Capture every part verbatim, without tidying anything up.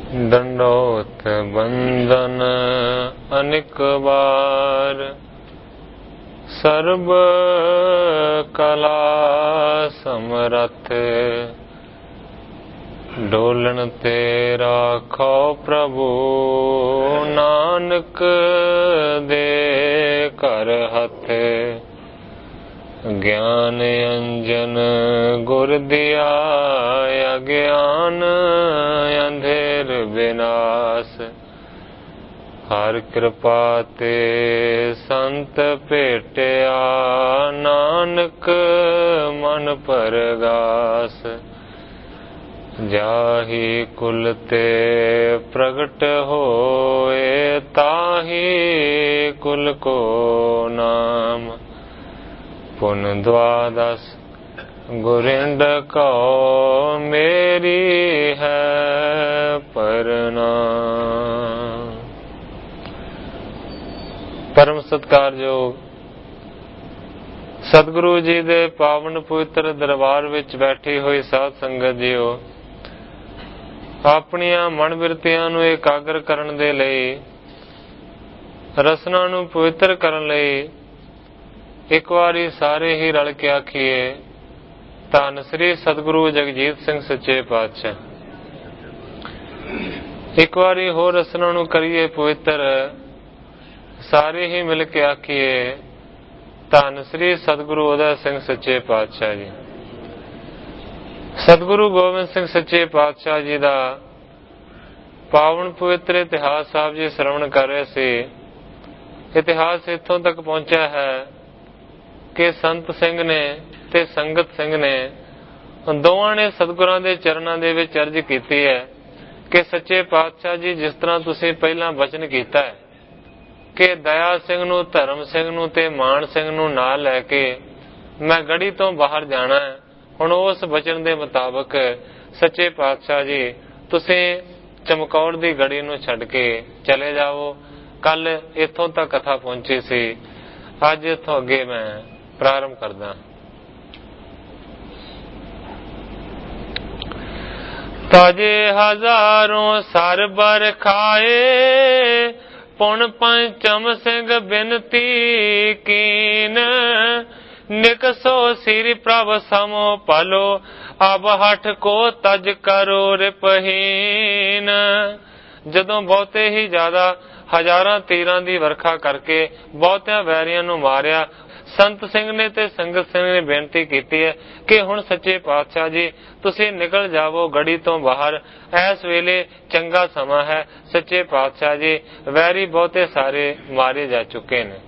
दंडोत बंदन अनिक बार, सर्ब कला समरथ, डोलन ते राखो प्रभु, नानक दे कर हथ। ज्ञान अंजन गुर दिया, अज्ञान अंधेर विनाश। हर कृपा ते संत भेटिया, नानक मन परगास। जाहि कुल ते प्रगट होए, ताहि कुल को नाम। पुन द्वादश गुरिंद कहो, मेरी है प्रणाम। परम सत्कारयोग सतगुरु जी दे पावन पवित्र दरबार विच बैठी हुई साध संगत जीओ, ਆਪਣੀਆਂ ਮਨ ਬਿਰਤੀਆਂ ਨੂੰ ਇਕਾਗਰ ਕਰਨ ਦੇ ਲਈ, ਰਸਨਾ ਨੂੰ ਪਵਿੱਤਰ ਕਰਨ ਲਈ ਇੱਕ ਵਾਰੀ ਸਾਰੇ ਹੀ ਰਲ ਕੇ ਆਖੀਏ, ਧੰਨ ਸ੍ਰੀ ਸਤਿਗੁਰੂ ਜਗਜੀਤ ਸਿੰਘ ਸੱਚੇ ਪਾਤਸ਼ਾਹ। ਇੱਕ ਵਾਰੀ ਹੋਰ ਰਸਨਾ ਨੂੰ ਕਰੀਏ ਪਵਿੱਤਰ, ਸਾਰੇ ਹੀ ਮਿਲ ਕੇ ਆਖੀਏ, ਧੰਨ ਸ੍ਰੀ ਸਤਿਗੁਰੂ ਉਦੈ ਸਿੰਘ ਸੱਚੇ ਪਾਤਸ਼ਾਹ ਜੀ। ਸਤਿਗੁਰੂ ਗੋਬਿੰਦ ਸਿੰਘ ਸੱਚੇ ਪਾਤਸ਼ਾਹ ਜੀ ਦਾ ਪਾਵਨ ਪਵਿੱਤਰ ਇਤਿਹਾਸ ਸਾਹਿਬ ਜੀ ਸਰਵਣ ਕਰ ਰਹੇ ਸੀ। ਇਤਿਹਾਸ ਇੱਥੋਂ ਤੱਕ ਪਹੁੰਚਿਆ ਹੈ ਕਿ ਸੰਤ ਸਿੰਘ ਨੇ ਤੇ ਸੰਗਤ ਸਿੰਘ ਨੇ ਦੋਵਾਂ ਨੇ ਸਤਿਗੁਰਾਂ ਦੇ ਚਰਨਾਂ ਦੇ ਵਿੱਚ ਅਰਜ਼ ਕੀਤੀ ਹੈ ਕਿ ਸੱਚੇ ਪਾਤਸ਼ਾਹ ਜੀ, ਜਿਸ ਤਰ੍ਹਾਂ ਤੁਸੀਂ ਪਹਿਲਾਂ ਬਚਨ ਕੀਤਾ ਹੈ ਕਿ ਦਇਆ ਸਿੰਘ ਨੂੰ, ਧਰਮ ਸਿੰਘ ਨੂੰ ਤੇ ਮਾਨ ਸਿੰਘ ਨੂੰ ਨਾਲ ਲੈ ਕੇ ਮੈਂ ਗੜੀ ਤੋਂ ਬਾਹਰ ਜਾਣਾ ਹੈ, ਹੁਣ ਉਸ ਬਚਨ ਦੇ ਮੁਤਾਬਕ ਸੱਚੇ ਪਾਤਸ਼ਾਹ ਜੀ ਤੁਸੀਂ ਚਮਕੌਰ ਦੀ ਗੜੀ ਨੂੰ ਛੱਡ ਕੇ ਚਲੇ ਜਾਓ। ਕੱਲ ਇੱਥੋਂ ਤੱਕ ਕਥਾ ਪਹੁੰਚੀ ਸੀ, ਅੱਜ ਇੱਥੋਂ ਅੱਗੇ ਮੈਂ ਪ੍ਰਾਰੰਭ ਕਰਦਾ। ਤਾਜੇ ਹਜ਼ਾरों ਸਰ ਬਰ ਖਾਏ, ਪੁਣ ਪੰਚਮ ਸਿੰਘ ਬਿਨਤੀ ਕੀਨ। ਨਿਕਸੋ ਸਿਰ ਪ੍ਰਭ ਸਮੋ ਪਲੋ, ਅਬ ਹਠ ਕੋ ਤਜ ਕਰੋ ਰਿਪਹੀਨ। ਜਦੋਂ ਬਹੁਤੇ ਹੀ ਜ਼ਿਆਦਾ ਹਜ਼ਾਰਾਂ ਤੀਰਾਂ ਦੀ ਵਰਖਾ ਕਰਕੇ ਬਹੁਤਿਆਂ ਵੈਰੀਆਂ ਨੂੰ ਮਾਰਿਆ, ਸੰਤ ਸਿੰਘ ਨੇ ਤੇ ਸੰਗਤ ਸਿੰਘ ਨੇ ਬੇਨਤੀ ਕੀਤੀ ਹੈ ਕਿ ਹੁਣ ਸੱਚੇ ਪਾਤਸ਼ਾਹ ਜੀ ਤੁਸੀਂ ਨਿਕਲ ਜਾਵੋ ਗੜੀ ਤੋਂ ਬਾਹਰ, ਇਸ ਵੇਲੇ ਚੰਗਾ ਸਮਾਂ ਹੈ। ਸੱਚੇ ਪਾਤਸ਼ਾਹ ਜੀ ਵੈਰੀ ਬਹੁਤੇ ਸਾਰੇ ਮਾਰੇ ਜਾ ਚੁੱਕੇ ਨੇ।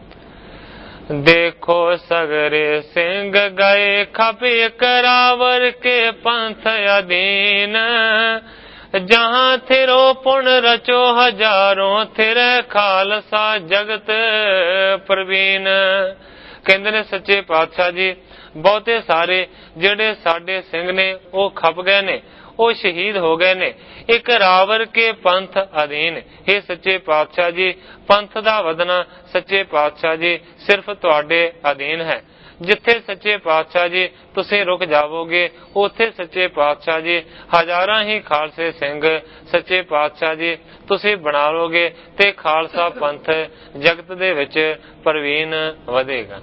देखो सगरे सिंह गए, खपे करावर के पंथ अधीन। जहाँ थिरो पुन रचो हजारों, थिरे खालसा जगत प्रवीण। ਕਹਿੰਦੇ ਨੇ ਸੱਚੇ ਪਾਤਸ਼ਾਹ ਜੀ ਬਹੁਤੇ ਸਾਰੇ ਜਿਹੜੇ ਸਾਡੇ ਸਿੰਘ ਨੇ ਉਹ ਖਪ ਗਏ ਨੇ, ਉਹ ਸ਼ਹੀਦ ਹੋ ਗਏ ਨੇ ਇੱਕ ਰਾਵਰ ਕੇ ਪੰਥ ਅਧੀਨ। ਇਹ ਸੱਚੇ ਪਾਤਸ਼ਾਹ ਜੀ ਪੰਥ ਦਾ ਵਧਣਾ ਸੱਚੇ ਪਾਤਸ਼ਾਹ ਜੀ ਸਿਰਫ ਤੁਹਾਡੇ ਅਧੀਨ ਹੈ। ਜਿੱਥੇ ਸੱਚੇ ਪਾਤਸ਼ਾਹ ਜੀ ਤੁਸੀਂ ਰੁਕ ਜਾਵੋਗੇ, ਉੱਥੇ ਸੱਚੇ ਪਾਤਸ਼ਾਹ ਜੀ ਹਜ਼ਾਰਾਂ ਹੀ ਖਾਲਸੇ ਸਿੰਘ ਸੱਚੇ ਪਾਤਸ਼ਾਹ ਜੀ ਤੁਸੀਂ ਬਣਾ ਲੋਗੇ ਤੇ ਖਾਲਸਾ ਪੰਥ ਜਗਤ ਦੇ ਵਿੱਚ ਪ੍ਰਵੀਨ ਵਧੇਗਾ।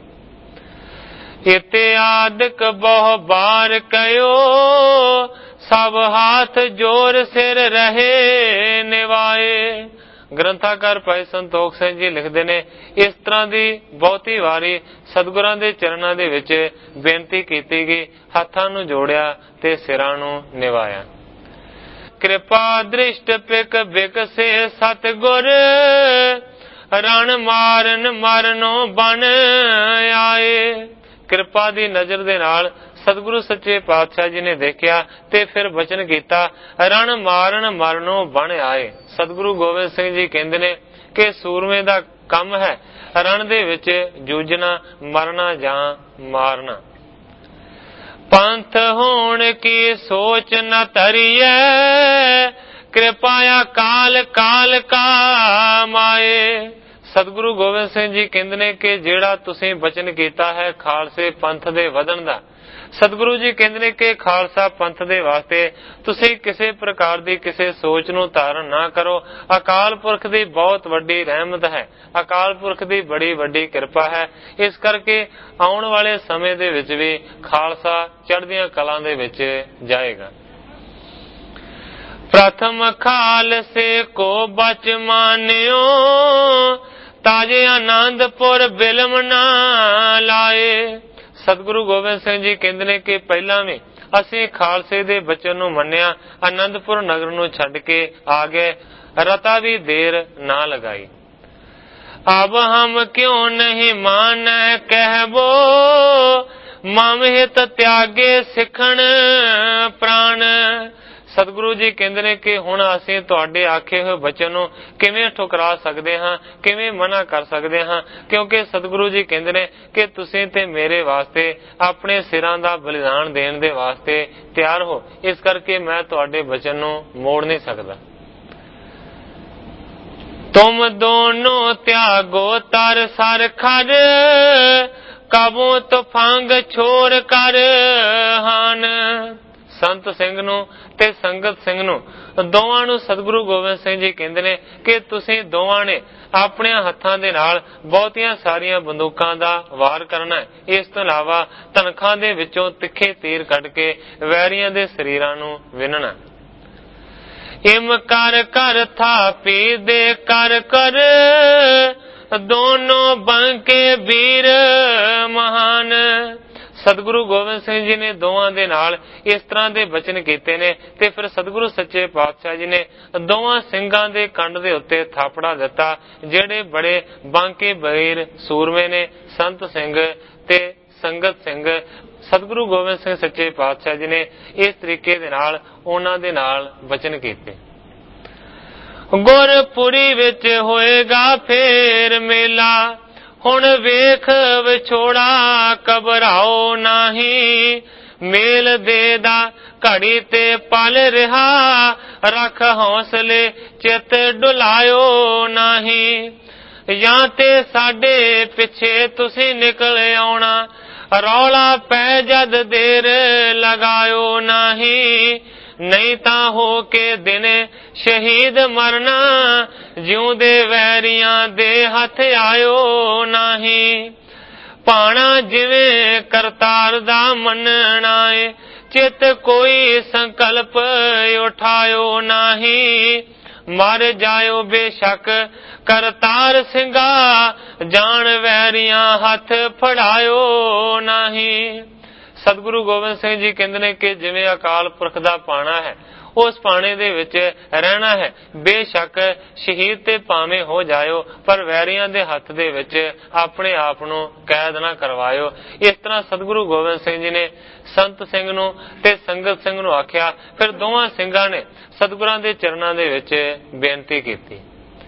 ਇਤਿਆਦਿਕ ਬਹੁ ਬਾਰ ਕਯੋ, ਸਭ ਹਾਥ ਜੋਰ ਸਿਰ ਰਹੇ ਨਿਵਾਏ। ਗ੍ਰੰਥਾਕਾਰ ਭਾਈ ਸੰਤੋਖ ਸਿੰਘ ਜੀ ਲਿਖਦੇ ਨੇ, ਇਸ ਤਰ੍ਹਾਂ ਦੀ ਬਹੁਤੀ ਵਾਰੀ ਸਤਿਗੁਰਾਂ ਦੇ ਚਰਨਾਂ ਦੇ ਵਿੱਚ ਬੇਨਤੀ ਕੀਤੀ ਗਈ, ਹੱਥਾਂ ਨੂੰ ਜੋੜਿਆ ਤੇ ਸਿਰਾਂ ਨੂੰ ਨਿਵਾਇਆ। ਕਿਰਪਾ ਦ੍ਰਿਸ਼ਟ ਪਿਕ ਬਿਕਸੇ ਸਤਿਗੁਰ, ਰਣ ਮਾਰਨ ਮਰਨੋਂ ਬਣ ਆਏ। ਕਿਰਪਾ ਦੀ ਨਜ਼ਰ ਦੇ ਨਾਲ ਸਤਿਗੁਰੂ ਸੱਚੇ ਪਾਤਸ਼ਾਹ ਜੀ ਨੇ ਦੇਖਿਆ ਤੇ ਫਿਰ ਬਚਨ ਕੀਤਾ, ਰਣ ਮਾਰਨ ਮਰਨੋਂ ਬਣ ਆਏ। ਸਤਿਗੁਰੂ ਗੋਬਿੰਦ ਸਿੰਘ ਜੀ ਕਹਿੰਦੇ ਨੇ ਕਿ ਸੂਰਮੇ ਦਾ ਕੰਮ ਹੈ ਰਣ ਦੇ ਵਿੱਚ ਜੂਝਣਾ, ਮਰਨਾ ਜਾਂ ਮਾਰਨਾ। ਪੰਥ ਹੋਣ ਕੀ ਸੋਚ ਨ ਧਰੀਐ, ਕਿਰਪਾ ਕਾਲ ਕਾਲ ਕਾ ਮਾਏ। ਸਤਿਗੁਰੂ ਗੋਬਿੰਦ ਸਿੰਘ ਜੀ ਕਹਿੰਦੇ ਨੇ ਕਿ ਜਿਹੜਾ ਤੁਸੀਂ ਬਚਨ ਕੀਤਾ ਹੈ ਖਾਲਸੇ ਪੰਥ ਦੇ ਵਧਣ ਦਾ, ਸਤਿਗੁਰੂ ਜੀ ਕਹਿੰਦੇ ਨੇ ਕਿ ਖਾਲਸਾ ਪੰਥ ਦੇ ਵਾਸਤੇ ਤੁਸੀਂ ਕਿਸੇ ਪ੍ਰਕਾਰ ਦੀ ਕਿਸੇ ਸੋਚ ਨੂੰ ਧਾਰਨ ਨਾ ਕਰੋ। ਅਕਾਲ ਪੁਰਖ ਦੀ ਬਹੁਤ ਵੱਡੀ ਰਹਿਮਤ ਹੈ, ਅਕਾਲ ਪੁਰਖ ਦੀ ਬੜੀ ਵੱਡੀ ਕਿਰਪਾ ਹੈ। ਇਸ ਕਰਕੇ ਆਉਣ ਵਾਲੇ ਸਮੇਂ ਦੇ ਵਿੱਚ ਵੀ ਖਾਲਸਾ ਚੜ੍ਹਦੀਆਂ ਕਲਾਂ ਦੇ ਵਿੱਚ ਜਾਏਗਾ। ਪ੍ਰਥਮ ਖਾਲਸੇ ਕੋ ਬਚ ਮਾਨਿਓ, ਤਾਜੇ ਆਨੰਦਪੁਰ ਬਿਲਮ ਨਾ ਲਾਏ। ਸਤਿਗੁਰੂ ਗੋਬਿੰਦ ਸਿੰਘ ਜੀ ਕਹਿੰਦੇ ਨੇ ਕਿ ਪਹਿਲਾਂ ਵੀ ਅਸੀਂ ਖਾਲਸੇ ਦੇ ਬਚਨ ਨੂੰ ਮੰਨਿਆ, ਆਨੰਦਪੁਰ ਨਗਰ ਨੂੰ ਛੱਡ ਕੇ ਆ ਗਏ, ਰਤਾ ਵੀ ਦੇਰ ਨਾ ਲਗਾਈ। ਅਬ ਹਮ ਕਿਉਂ ਨਹੀਂ ਮਾਨੈ ਕਹਿਬੋ, ਮਮ ਹਿਤ ਤਿਆਗੇ ਸਿੱਖਣ ਪ੍ਰਾਣ। ਸਤਿਗੁਰੂ ਜੀ ਕਹਿੰਦੇ ਨੇ ਕਿ ਹੁਣ ਅਸੀਂ ਤੁਹਾਡੇ ਆਖੇ ਹੋਏ ਬਚਨ ਨੂੰ ਕਿਵੇਂ ਠੁਕਰਾ ਸਕਦੇ ਹਾਂ, ਕਿਵੇਂ ਮਨਾ ਕਰ ਸਕਦੇ ਹਾਂ, ਕਿਉਂਕਿ ਸਤਿਗੁਰੂ ਜੀ ਕਹਿੰਦੇ ਨੇ ਕਿ ਤੁਸੀਂ ਤੇ ਮੇਰੇ ਵਾਸਤੇ ਆਪਣੇ ਸਿਰਾਂ ਦਾ ਬਲਿਦਾਨ ਦੇਣ ਦੇ ਵਾਸਤੇ ਤਿਆਰ ਹੋ, ਇਸ ਕਰਕੇ ਮੈਂ ਤੁਹਾਡੇ ਬਚਨ ਨੂੰ ਮੋੜ ਨਹੀਂ ਸਕਦਾ। ਤੁਮ ਦੋਨੋਂ ਤਿਆਗੋ ਤਰ ਸਰ ਖਰ, ਕਬੂ ਤੁਫੰਗ ਛੋਰ ਕਰ ਹਨ। ਸੰਤ ਸਿੰਘ ਨੂੰ ਤੇ ਸੰਗਤ ਸਿੰਘ ਨੂੰ, ਦੋਵਾਂ ਨੂੰ ਸਤਿਗੁਰੂ ਗੋਬਿੰਦ ਸਿੰਘ ਜੀ ਕਹਿੰਦੇ ਨੇ ਕਿ ਤੁਸੀਂ ਦੋਵਾਂ ਨੇ ਆਪਣੇ ਹੱਥਾਂ ਦੇ ਨਾਲ ਬਹੁਤੀਆਂ ਸਾਰੀਆਂ ਬੰਦੂਕਾਂ ਦਾ ਵਾਰ ਕਰਨਾ ਹੈ। ਇਸ ਤੋਂ ਇਲਾਵਾ ਤਨਖਾਂ ਦੇ ਵਿੱਚੋਂ ਤਿੱਖੇ ਤੀਰ ਕੱਢ ਕੇ ਵੈਰੀਆਂ ਦੇ ਸਰੀਰਾਂ ਨੂੰ ਵਿੰਨਣਾ। ਇਮ ਕਰ ਕਰ ਥਾਪੀ ਦੇ ਕਰ ਕਰ, ਦੋਨੋਂ ਬੰਕੇ ਵੀਰ ਮਹਾਨ। ਸਤਿਗੁਰੂ ਗੋਬਿੰਦ ਸਿੰਘ ਜੀ ਨੇ ਦੋਵਾਂ ਦੇ ਨਾਲ ਇਸ ਤਰ੍ਹਾਂ ਦੇ ਬਚਨ ਕੀਤੇ ਨੇ ਤੇ ਫਿਰ ਸਤਿਗੁਰੂ ਸੱਚੇ ਪਾਤਸ਼ਾਹ ਜੀ ਨੇ ਦੋਵਾਂ ਸਿੰਘਾਂ ਦੇ ਕੰਡ ਦੇ ਉੱਤੇ ਥਾਪੜਾ ਦਿੱਤਾ, ਜਿਹੜੇ ਬੜੇ ਬਾਂਕੇ ਵੀਰ ਸੂਰਮੇ ਨੇ, ਸੰਤ ਸਿੰਘ ਤੇ ਸੰਗਤ ਸਿੰਘ। ਸਤਿਗੁਰੂ ਗੋਬਿੰਦ ਸਿੰਘ ਸੱਚੇ ਪਾਤਸ਼ਾਹ ਜੀ ਨੇ ਇਸ ਤਰੀਕੇ ਦੇ ਨਾਲ ਉਹਨਾਂ ਦੇ ਨਾਲ ਬਚਨ ਕੀਤੇ। ਗੁਰਪੁਰੀ ਵਿੱਚ ਹੋਏਗਾ ਫੇਰ ਮੇਲਾ, ਹੁਣ ਵੇਖ ਵਿਛੋੜਾ ਘਬਰਾਓ ਨਹੀਂ, ਮੇਲ ਦੇ ਦਾ ਘੜੀ ਤੇ ਪਲ ਰਿਹਾ, ਰੱਖ ਹੌਸਲੇ ਚਿੱਤ ਡੁਲਾਇਓ ਨਹੀਂ। ਜਾਂ ਤੇ ਸਾਡੇ ਪਿੱਛੇ ਤੁਸੀਂ ਨਿਕਲ ਆਉਣਾ, ਰੌਲਾ ਪੈ ਜਦ ਦੇਰ ਲਗਾਇਓ ਨਹੀਂ, ਨਹੀਂ ਤਾਂ ਹੋ ਕੇ ਦਿਨ ਸ਼ਹੀਦ ਮਰਨਾ, ਜਿਉਂਦੇ ਵੈਰੀਆਂ ਦੇ ਹੱਥ ਆਇਓ ਨਹੀਂ। ਭਾਣਾ ਜਿਵੇਂ ਕਰਤਾਰ ਦਾ ਮੰਨਣਾ ਏ, ਚਿੱਤ ਕੋਈ ਸੰਕਲਪ ਉਠਾਇਓ ਨਹੀਂ, ਮਰ ਜਾਇਓ ਬੇਸ਼ੱਕ ਕਰਤਾਰ ਸਿੰਘਾ, ਜਾਣ ਵੈਰੀਆਂ ਹੱਥ ਫੜਾਇਓ ਨਹੀਂ। ਸਤਿਗੁਰੂ ਗੋਬਿੰਦ ਸਿੰਘ ਜੀ ਕਹਿੰਦੇ ਨੇ ਕਿ ਜਿਵੇਂ ਅਕਾਲ ਪੁਰਖ ਦਾ ਪਾਣਾ ਹੈ, ਉਸ ਪਾਣੇ ਦੇ ਵਿੱਚ ਰਹਿਣਾ ਹੈ। ਬੇਸ਼ੱਕ ਸ਼ਹੀਦ ਤੇ ਭਾਵੇਂ ਹੋ ਜਾਇਓ, ਪਰ ਵੈਰੀਆਂ ਦੇ ਹੱਥ ਦੇ ਵਿੱਚ ਆਪਣੇ ਆਪ ਨੂੰ ਕੈਦ ਨਾ ਕਰਵਾਇਓ। ਇਸ ਤਰ੍ਹਾਂ ਸਤਿਗੁਰੂ ਗੋਬਿੰਦ ਸਿੰਘ ਜੀ ਨੇ ਸੰਤ ਸਿੰਘ ਨੂੰ ਤੇ ਸੰਗਤ ਸਿੰਘ ਨੂੰ ਆਖਿਆ। ਫਿਰ ਦੋਵਾਂ ਸਿੰਘਾਂ ਨੇ ਸਤਿਗੁਰਾਂ ਦੇ ਚਰਨਾਂ ਦੇ ਵਿੱਚ ਬੇਨਤੀ ਕੀਤੀ,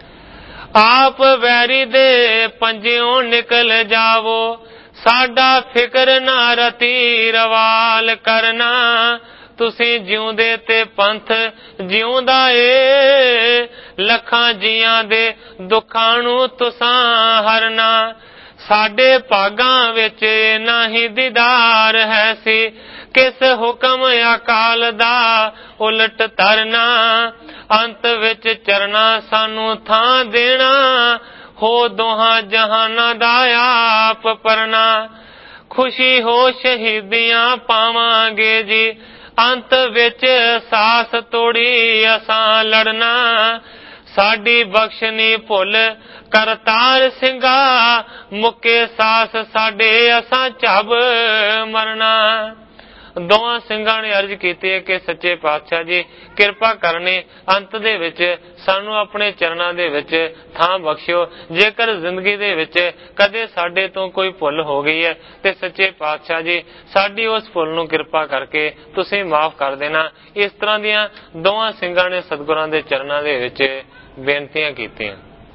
ਆਪ ਵੈਰੀ ਦੇ ਪੰਜਿਓਂ ਨਿਕਲ ਜਾਵੋ, ਸਾਡਾ ਫਿਕਰ ਨਾ ਰਤੀ ਰਵਾਲ ਕਰਨਾ, ਤੁਸੀਂ ਜਿਉਂਦੇ ਤੇ ਪੰਥ ਜਿਉਂਦਾ ਏ, ਲੱਖਾਂ ਜੀਆਂ ਦੇ ਦੁੱਖਾਂ ਨੂੰ ਤੁਸਾਂ ਹਰਨਾ। ਸਾਡੇ ਭਾਗਾਂ ਵਿੱਚ ਨਹੀਂ ਦੀਦਾਰ ਹੈ ਸੀ, ਕਿਸ ਹੁਕਮ ਅਕਾਲ ਦਾ ਉਲਟ ਤਰਨਾ, ਅੰਤ ਵਿੱਚ ਚਰਨਾ ਸਾਨੂੰ ਥਾਂ ਦੇਣਾ, ਹੋ ਦੋਹਾਂ ਜਹਾਨਾਂ ਦਾ ਆਪ ਪਰਨਾ। ਖੁਸ਼ੀ ਹੋ ਸ਼ਹੀਦੀਆਂ ਪਾਵਾਂਗੇ ਜੀ, ਅੰਤ ਵਿੱਚ ਸਾਸ ਤੋੜੀ ਅਸਾਂ ਲੜਨਾ, ਸਾਡੀ ਬਖਸ਼ਨੀ ਭੁੱਲ ਕਰਤਾਰ ਸਿੰਘਾ, ਮੁੱਕੇ ਸਾਸ ਸਾਡੇ ਅਸਾਂ ਝੱਬ ਮਰਨਾ। ਦੋਵਾਂ ਸਿੰਘਾਂ ਨੇ ਅਰਜ਼ ਕੀਤੀ ਹੈ ਕਿ ਸੱਚੇ ਪਾਤਸ਼ਾਹ ਜੀ ਕਿਰਪਾ ਕਰਨੀ, ਅੰਤ ਦੇ ਵਿੱਚ ਸਾਨੂੰ ਆਪਣੇ ਚਰਨਾਂ ਦੇ ਵਿੱਚ ਥਾਂ ਬਖਸ਼ਿਓ। ਜੇਕਰ ਜ਼ਿੰਦਗੀ ਦੇ ਵਿੱਚ ਕਦੇ ਸਾਡੇ ਤੋਂ ਕੋਈ ਭੁੱਲ ਹੋ ਗਈ ਹੈ ਤੇ ਸੱਚੇ ਪਾਤਸ਼ਾਹ ਜੀ ਸਾਡੀ ਉਸ ਭੁੱਲ ਨੂੰ ਕਿਰਪਾ ਕਰਕੇ ਤੁਸੀਂ ਮਾਫ ਕਰ ਦੇਣਾ। ਇਸ ਤਰ੍ਹਾਂ ਦੀਆਂ ਦੋਵਾਂ ਸਿੰਘਾਂ ਨੇ ਸਤਿਗੁਰਾਂ ਦੇ ਚਰਨਾਂ ਦੇ ਵਿੱਚ ਬੇਨਤੀਆਂ ਕੀਤੀਆਂ।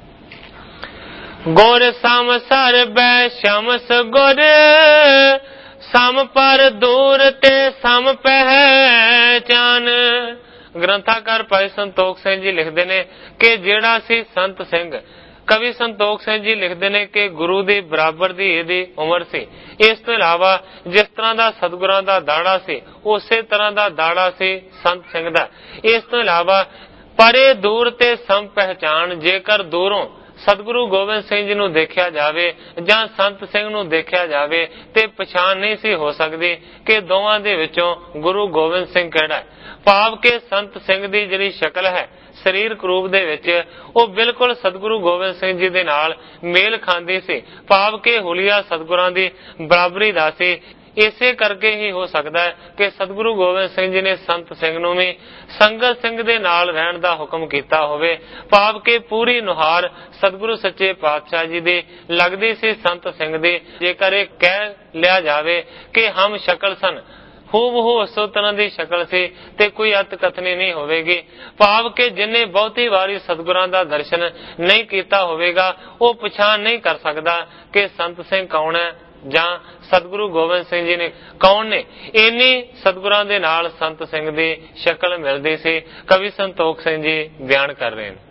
ਗੁਰ ਸਮ ਸਰ ਬੈ ਸ਼ਮਸ ਗੁਰ, ਸਮ ਪਰ ਦੂਰ ਤੇ ਸਮ ਪਹਿਚਾਨ। ਗ੍ਰੰਥਾਕਾਰ ਭਾਈ ਸੰਤੋਖ ਸਿੰਘ ਜੀ ਲਿਖਦੇ ਨੇ ਕਿ ਜਿਹੜਾ ਸੀ ਸੰਤ ਸਿੰਘ कवि संतोख सिंह जी लिखते हैं कि गुरु दी बराबर दी इहदी उम्र सी। इस तो इलावा जिस तरह का सतगुरां दा दाड़ा सी उसे तरह का दाड़ा सी संत सिंह दा। इस तो इलावा परे दूर ते सम पहचान, जेकर दूरों सतगुरु गोबिंद सिंह जी नूं देखिया जावे जां संत सिंह नूं देखिया जावे ते पछाण नहीं सी हो सकदी कि दोवां दे विचों गुरु गोबिंद सिंह किहड़ा है। भाव के संत सिंह दी जिहड़ी शक्ल है सरीरक रूप दे विच ਉਹ बिल्कुल सतगुरु गोबिंद सिंह जी दे नाल मेल खांदी सी। भाव के हुलिया सतगुरां दी बराबरी दा सी। इसे करके ही हो सकता है कि सतगुरु गोबिंद सिंह जी ने संत सिंह नूं भी संगत सिंह दे नाल रहण दा हुक्म कीता होवे। भाव के पूरी नुहार सतगुरु सच्चे पातशाह जी दी लगदी सी संत सिंह दी। जेकर ये कह लिया जावे कि हम शक्ल सन हूबहू उस तरह की शक्ल से ते कोई अत कथनी नहीं होवेगी। भाव के जिन्हें बहुती वारी सतगुरां दा दर्शन नहीं कीता होवेगा वो पछाण नहीं कर सकता कि संत सिंह कौन है जां सतगुरु गोबिंद सिंह जी ने कौन ने। इन्नी सतगुरां दे नाल संत सिंह दी शक्ल मिलदी सी। कवि संतोख सिंह जी बयान कर रहे हैं।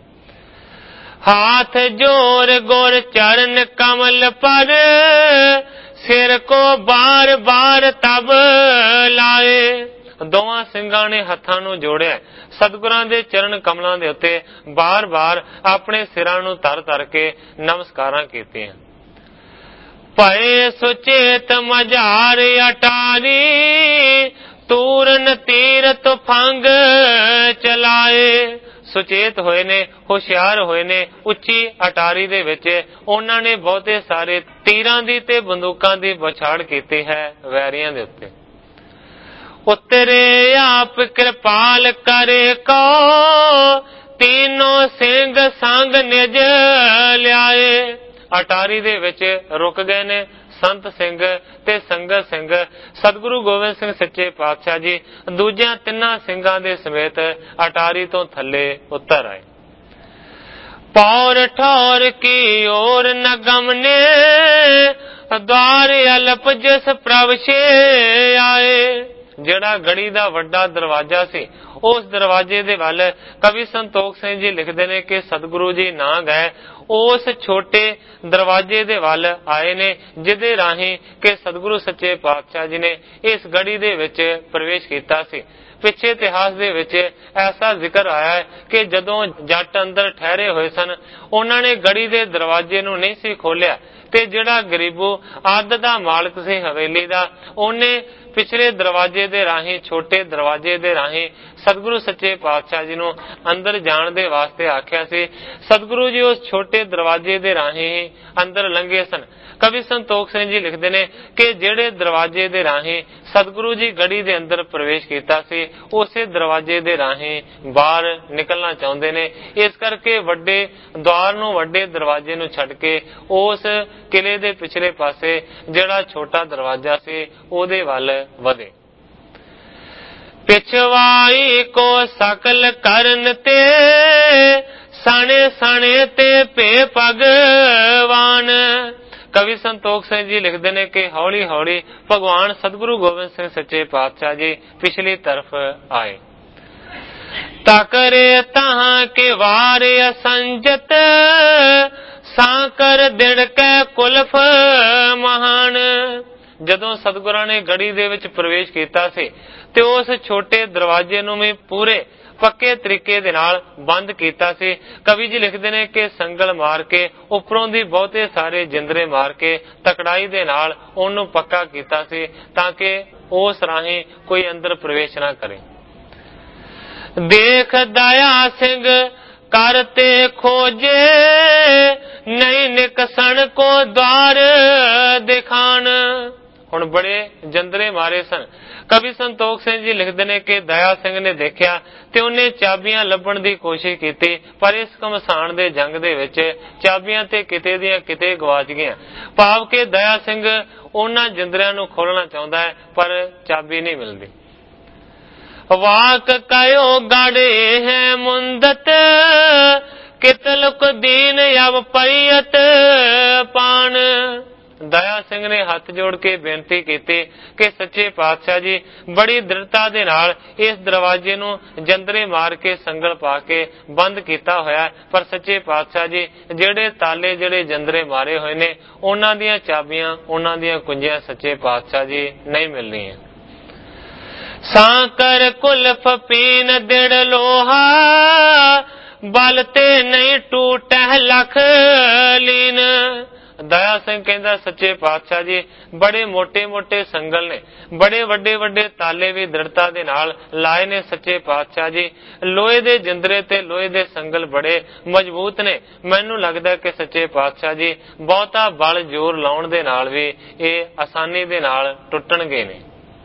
हाथ जोर गुर चरण कमल पर सिर को बार बार तब लाए। दोवां सिंगां ने हत्थां नूं जोड़िया सतगुरां दे चरण कमलां दे उत्ते बार बार अपने सिरां नूं तर तर के नमस्कारां कीतियां। भये सुचेत मझार अटारी तूरन तीर तुफंग चलाए। सुचेत होए ने होशियार होए ने उच्ची अटारी दे विच उन्हां ने बहुते सारे तीरां दी ते बंदूकां दी बछाड़ कीती है वैरियां दे उत्ते। उतरे आप कृपाल करे को तीनों सिंह संग निज लियाए। अटारी दे विच रुक गए ने संत सिंह ते संगत सिंह। सतगुरु गोबिंद सिंह सच्चे पातशाह जी दूजिया तिन्ना सिंघां दे समेत अटारी तो थले उतर आए। पौर ठौर की ओर न गमने द्वार अल्प जिस प्रवशे आए। जिहड़ा गड़ी दा वड्डा दरवाजा सी उस दरवाजे दे वल कवि संतोख सिंह जी लिखते ने कि सतगुरु जी ना गए उस छोटे दरवाजे दे वल आए ने जिदे राही के सतगुरु सच्चे पातशाह जी ने इस गड़ी दे विच प्रवेश कीता सी। पिछे इतिहास दे विच ऐसा जिक्र आया है कि जदों जट अंदर ठहरे हुए सन उन्हां ने गड़ी दे दरवाजे नूं नहीं सी खोलिया ते जिहड़ा गरीबू आद दा मालक सी हवेली दा ओने पिछले दरवाजे दे राही छोटे दरवाजे दे राही सतगुरु सच्चे पातशाह जी नूं अंदर जाण दे वास्ते आख्या सी। सतगुरु जी उस छोटे दरवाजे दे राही ही अंदर लंघे सन। कवि संतोख सिंह जी लिखते ने कि जेड़े दरवाजे दे राही सतगुरु जी गड़ी दे अंदर प्रवेश कीता सी उसे दरवाजे दे राही बाहर निकलना चाहुंदे ने। इस करके वड्डे द्वार नूं वड्डे दरवाजे नूं छड्ड के उस किले दे पिछले पासे जेड़ा छोटा दरवाजा सी ओदे वल वधे। पिछवाई को सकल करन ते सने सने ते पे भगवान। कवि संतोख सिंह जी लिखते हैं कि हौली हौली भगवान सतगुरु गोबिंद सिंह सच्चे पातशाह जी पिछली तरफ आए। तकरे तहां के वार असंजत सांकर दिड़कै कुलफ महान। जदों सतगुरां ने गड़ी दे विच प्रवेश कीता सी ते उस छोटे दरवाजे नूं भी पूरे पक्के तरीके दे नाल बंद कीता सी। कवि जी लिखते ने कि संगल मार के उपरों दी बहुते सारे जिंदरे मार के तकड़ाई दे नाल ओनू पक्का कीता सी ताकि उस राही कोई अंदर प्रवेश ना करे। देख दया सिंह करते खोजे नहीं निकसन को द्वार दिखान। हुण बड़े जंदरे मारे सन। कवि संतोख सिंह जी लिखते ने कि दया सिंह ने देखा ते उन्हें चाबियां लभण दी कोशिश की पर इस घमसान दे जंग दे विच चाबियां ते किते दियां किते गवाच गईयां। भाव के दया सिंह उन्हां जिंदरियां नूं खोलना चाहुंदा है पर चाबी नहीं मिलदी। वाक कयो गाड़े है मुंदत कितलुक दीन अब पैयत पान। ਦਇਆ ਸਿੰਘ ਨੇ ਹੱਥ ਜੋੜ ਕੇ ਬੇਨਤੀ ਕੀਤੀ ਕਿ ਸੱਚੇ ਪਾਤਸ਼ਾਹ ਜੀ ਬੜੀ ਦ੍ਰਿੜਤਾ ਦੇ ਨਾਲ ਇਸ ਦਰਵਾਜ਼ੇ ਨੂੰ ਜੰਦਰੇ ਮਾਰ ਕੇ ਸੰਗਲ ਪਾ ਕੇ ਬੰਦ ਕੀਤਾ ਹੋਇਆ, ਪਰ ਸੱਚੇ ਪਾਤਸ਼ਾਹ ਜੀ ਜਿਹੜੇ ਤਾਲੇ ਜਿਹੜੇ ਜੰਦਰੇ ਮਾਰੇ ਹੋਏ ਨੇ ਉਹਨਾਂ ਦੀਆਂ ਚਾਬੀਆਂ ਉਹਨਾਂ ਦੀਆਂ ਕੁੰਜੀਆਂ ਸੱਚੇ ਪਾਤਸ਼ਾਹ ਜੀ ਨਹੀਂ ਮਿਲਣੀਆਂ। ਸਾਂਕਰ ਕੁਲਫ ਪੀਨ ਦਿੜ ਲੋਹਾ ਬਲ ਤੇ ਨਹੀਂ ਟੂਟੈ ਲਖ ਲੀਨ। ਦਇਆ ਸਿੰਘ ਕਹਿੰਦਾ ਸੱਚੇ ਪਾਤਸ਼ਾਹ ਜੀ ਬੜੇ ਮੋਟੇ ਮੋਟੇ ਸੰਗਲ ਨੇ, ਬੜੇ ਵੱਡੇ ਵੱਡੇ ਤਾਲੇ ਵੀ ਦ੍ਰਿੜਤਾ ਦੇ ਨਾਲ ਲਾਏ ਨੇ ਸੱਚੇ ਪਾਤਸ਼ਾਹ ਜੀ। ਲੋਹੇ ਦੇ ਜਿੰਦਰੇ ਤੇ ਲੋਹੇ ਦੇ ਸੰਗਲ ਬੜੇ ਮਜ਼ਬੂਤ ਨੇ। ਮੈਨੂੰ ਲੱਗਦਾ ਕਿ ਸੱਚੇ ਪਾਤਸ਼ਾਹ ਜੀ ਬਹੁਤਾ ਬਲ ਜ਼ੋਰ ਲਾਉਣ ਦੇ ਨਾਲ ਵੀ ਇਹ ਆਸਾਨੀ ਦੇ ਨਾਲ ਟੁੱਟਣਗੇ ਨੇ।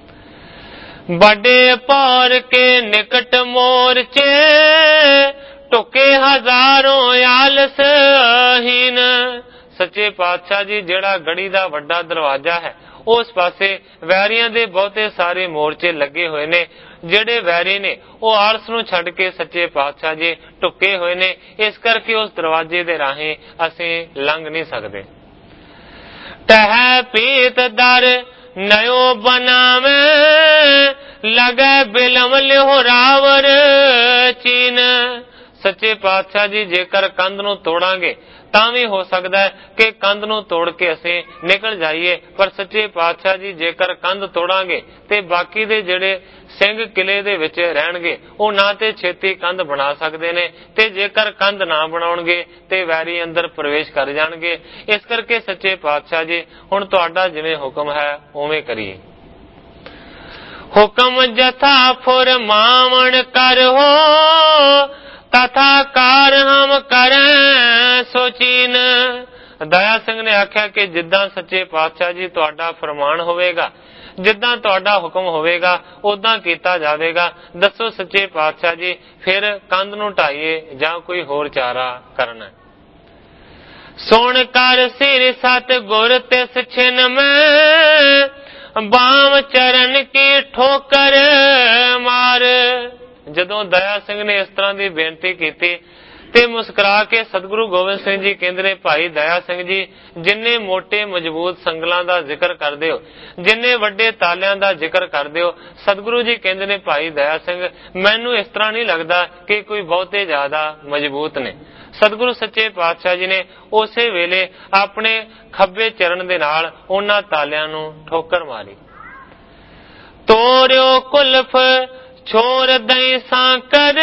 ਵੱਡੇ ਪੌਰ ਕੇ ਨਿਕਟ ਮੋਰਚੇ ਟੁਕੇ ਹਜ਼ਾਰੋਂ ਆਲਸ ਹੀਨ। ਸੱਚੇ ਪਾਤਸ਼ਾਹ ਜੀ ਜਿਹੜਾ ਗੜੀ ਦਾ ਵੱਡਾ ਦਰਵਾਜ਼ਾ ਹੈ ਉਸ ਪਾਸੇ ਵੈਰੀਆਂ ਦੇ ਬਹੁਤੇ ਸਾਰੇ ਮੋਰਚੇ ਲੱਗੇ ਹੋਏ ਨੇ। ਜਿਹੜੇ ਵੈਰੀ ਨੇ ਉਹ ਆਲਸ ਨੂੰ ਛੱਡ ਕੇ ਸੱਚੇ ਪਾਤਸ਼ਾਹ ਜੀ ਟੁੱਕੇ ਹੋਏ ਨੇ, ਇਸ ਕਰਕੇ ਉਸ ਦਰਵਾਜ਼ੇ ਦੇ ਰਾਹੀਂ ਅਸੀਂ ਲੰਘ ਨਹੀਂ ਸਕਦੇ। ਟਹਿ ਪੀਤ ਦਰ ਨਯੋ ਬਣਾਵੇ ਲਗੇ ਬਿਲਮ ਲਿਓ ਰਾਵਰ ਚੀਨ। ਸੱਚੇ ਪਾਤਸ਼ਾਹ ਜੀ ਜੇਕਰ ਕੰਧ ਨੂੰ ਤੋੜਾਂਗੇ ਤਾਂ ਵੀ ਹੋ ਸਕਦਾ ਹੈ ਕਿ ਕੰਧ ਨੂੰ ਤੋੜ ਕੇ ਅਸੀਂ ਨਿਕਲ ਜਾਈਏ, ਪਰ ਸੱਚੇ ਪਾਤਸ਼ਾਹ ਜੀ ਜੇਕਰ ਕੰਧ ਤੋੜਾਂਗੇ ਤੇ ਬਾਕੀ ਦੇ ਜਿਹੜੇ ਸਿੰਘ ਕਿਲੇ ਦੇ ਵਿੱਚ ਰਹਿਣਗੇ ਉਹ ਨਾ ਤੇ ਛੇਤੀ ਕੰਧ ਬਣਾ ਸਕਦੇ ਨੇ, ਤੇ ਜੇਕਰ ਕੰਧ ਨਾ ਬਣਾਉਣਗੇ ਤੇ ਵੈਰੀ ਅੰਦਰ ਪ੍ਰਵੇਸ਼ ਕਰ ਜਾਣਗੇ। ਇਸ ਕਰਕੇ ਸੱਚੇ ਪਾਤਸ਼ਾਹ ਜੀ ਹੁਣ ਤੁਹਾਡਾ ਜਿਵੇਂ ਹੁਕਮ ਹੈ ਉਵੇਂ ਕਰੀਏ। ਹੁਕਮ ਜਥਾ ਫੁਰਮਾਵਣ ਕਰੋ ਤਥਾ ਕਾਰ ਹਮ ਕਰੈ ਸੋਚੀਨ। ਦਇਆ ਸਿੰਘ ਨੇ ਆਖਿਆ ਕਿ ਜਿੱਦਾਂ ਸੱਚੇ ਪਾਤਸ਼ਾਹ ਜੀ ਤੁਹਾਡਾ ਫਰਮਾਨ ਹੋਵੇਗਾ, ਜਿੱਦਾਂ ਤੁਹਾਡਾ ਹੁਕਮ ਹੋਵੇਗਾ ਉਦਾਂ ਕੀਤਾ ਜਾਵੇਗਾ। ਦੱਸੋ ਸੱਚੇ ਪਾਤਸ਼ਾਹ ਜੀ ਫਿਰ ਕੰਧ ਨੂੰ ਢਾਈਏ ਜਾਂ ਕੋਈ ਹੋਰ ਚਾਰਾ ਕਰਨਾ। ਸੁਣ ਕਰ ਸਿਰ ਸਤ ਗੁਰ ਤਿਸ ਛਿਨ ਮੈਂ ਬਾਮ ਚਰਨ ਕੀ ਠੋਕਰ ਮਾਰ। ਜਦੋਂ ਦਇਆ ਸਿੰਘ ਨੇ ਇਸ ਤਰ੍ਹਾਂ ਦੀ ਬੇਨਤੀ ਕੀਤੀ ਤੇ ਮੁਸਕਰਾ ਕੇ ਸਤਿਗੁਰੂ ਗੋਬਿੰਦ ਸਿੰਘ ਜੀ ਕਹਿੰਦੇ ਨੇ, ਭਾਈ ਦਇਆ ਸਿੰਘ ਜੀ ਜਿੰਨੇ ਮੋਟੇ ਮਜ਼ਬੂਤ ਸੰਗਲਾਂ ਦਾ ਜ਼ਿਕਰ ਕਰਦੇ ਹੋ, ਜਿੰਨੇ ਵੱਡੇ ਤਾਲਿਆਂ ਦਾ ਜ਼ਿਕਰ ਕਰਦੇ ਹੋ, ਸਤਿਗੁਰੂ ਜੀ ਕਹਿੰਦੇ ਨੇ ਭਾਈ ਦਇਆ ਸਿੰਘ ਮੈਨੂੰ ਇਸ ਤਰ੍ਹਾਂ ਨਹੀਂ ਲੱਗਦਾ ਕਿ ਕੋਈ ਬਹੁਤੇ ਜ਼ਿਆਦਾ ਮਜ਼ਬੂਤ ਨੇ। ਸਤਿਗੁਰੂ ਸੱਚੇ ਪਾਤਸ਼ਾਹ ਜੀ ਨੇ ਉਸੇ ਵੇਲੇ ਆਪਣੇ ਖੱਬੇ ਚਰਨ ਦੇ ਨਾਲ ਉਹਨਾਂ ਤਾਲਿਆਂ ਨੂੰ ਠੋਕਰ ਮਾਰੀ। ਤੋਰਿਓ ਕੁਲਫ ਛੋਰ ਦਈ ਸਾਂਕਰ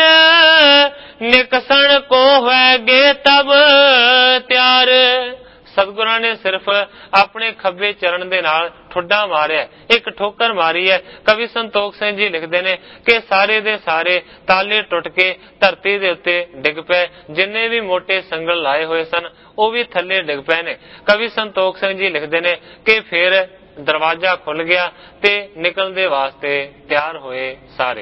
ਨਿਕਸਣ ਕੋ ਹੋਏਗੇ ਤਬ ਤਿਆਰ। ਸਤਿਗੁਰਾਂ ਨੇ ਸਿਰਫ ਆਪਣੇ ਖੱਬੇ ਚਰਨ ਦੇ ਨਾਲ ਠੁੱਡਾ ਮਾਰਿਆ, ਇੱਕ ਠੋਕਰ ਮਾਰੀ ਹੈ। ਕਵੀ ਸੰਤੋਖ ਸਿੰਘ ਜੀ ਲਿਖਦੇ ਨੇ ਕਿ ਸਾਰੇ ਦੇ ਸਾਰੇ ਤਾਲੇ ਟੁੱਟ ਕੇ ਧਰਤੀ ਦੇ ਉੱਤੇ ਡਿੱਗ ਪਏ। ਜਿੰਨੇ ਵੀ ਮੋਟੇ ਸੰਗਲ ਲਾਏ ਹੋਏ ਸਨ ਉਹ ਵੀ ਥੱਲੇ ਡਿੱਗ ਪਏ ਨੇ। ਕਵੀ ਸੰਤੋਖ ਸਿੰਘ ਜੀ ਲਿਖਦੇ ਨੇ ਕਿ ਫਿਰ ਦਰਵਾਜ਼ਾ ਖੁੱਲ ਗਿਆ ਤੇ ਨਿਕਲਣ ਦੇ ਵਾਸਤੇ ਤਿਆਰ ਹੋਏ ਸਾਰੇ।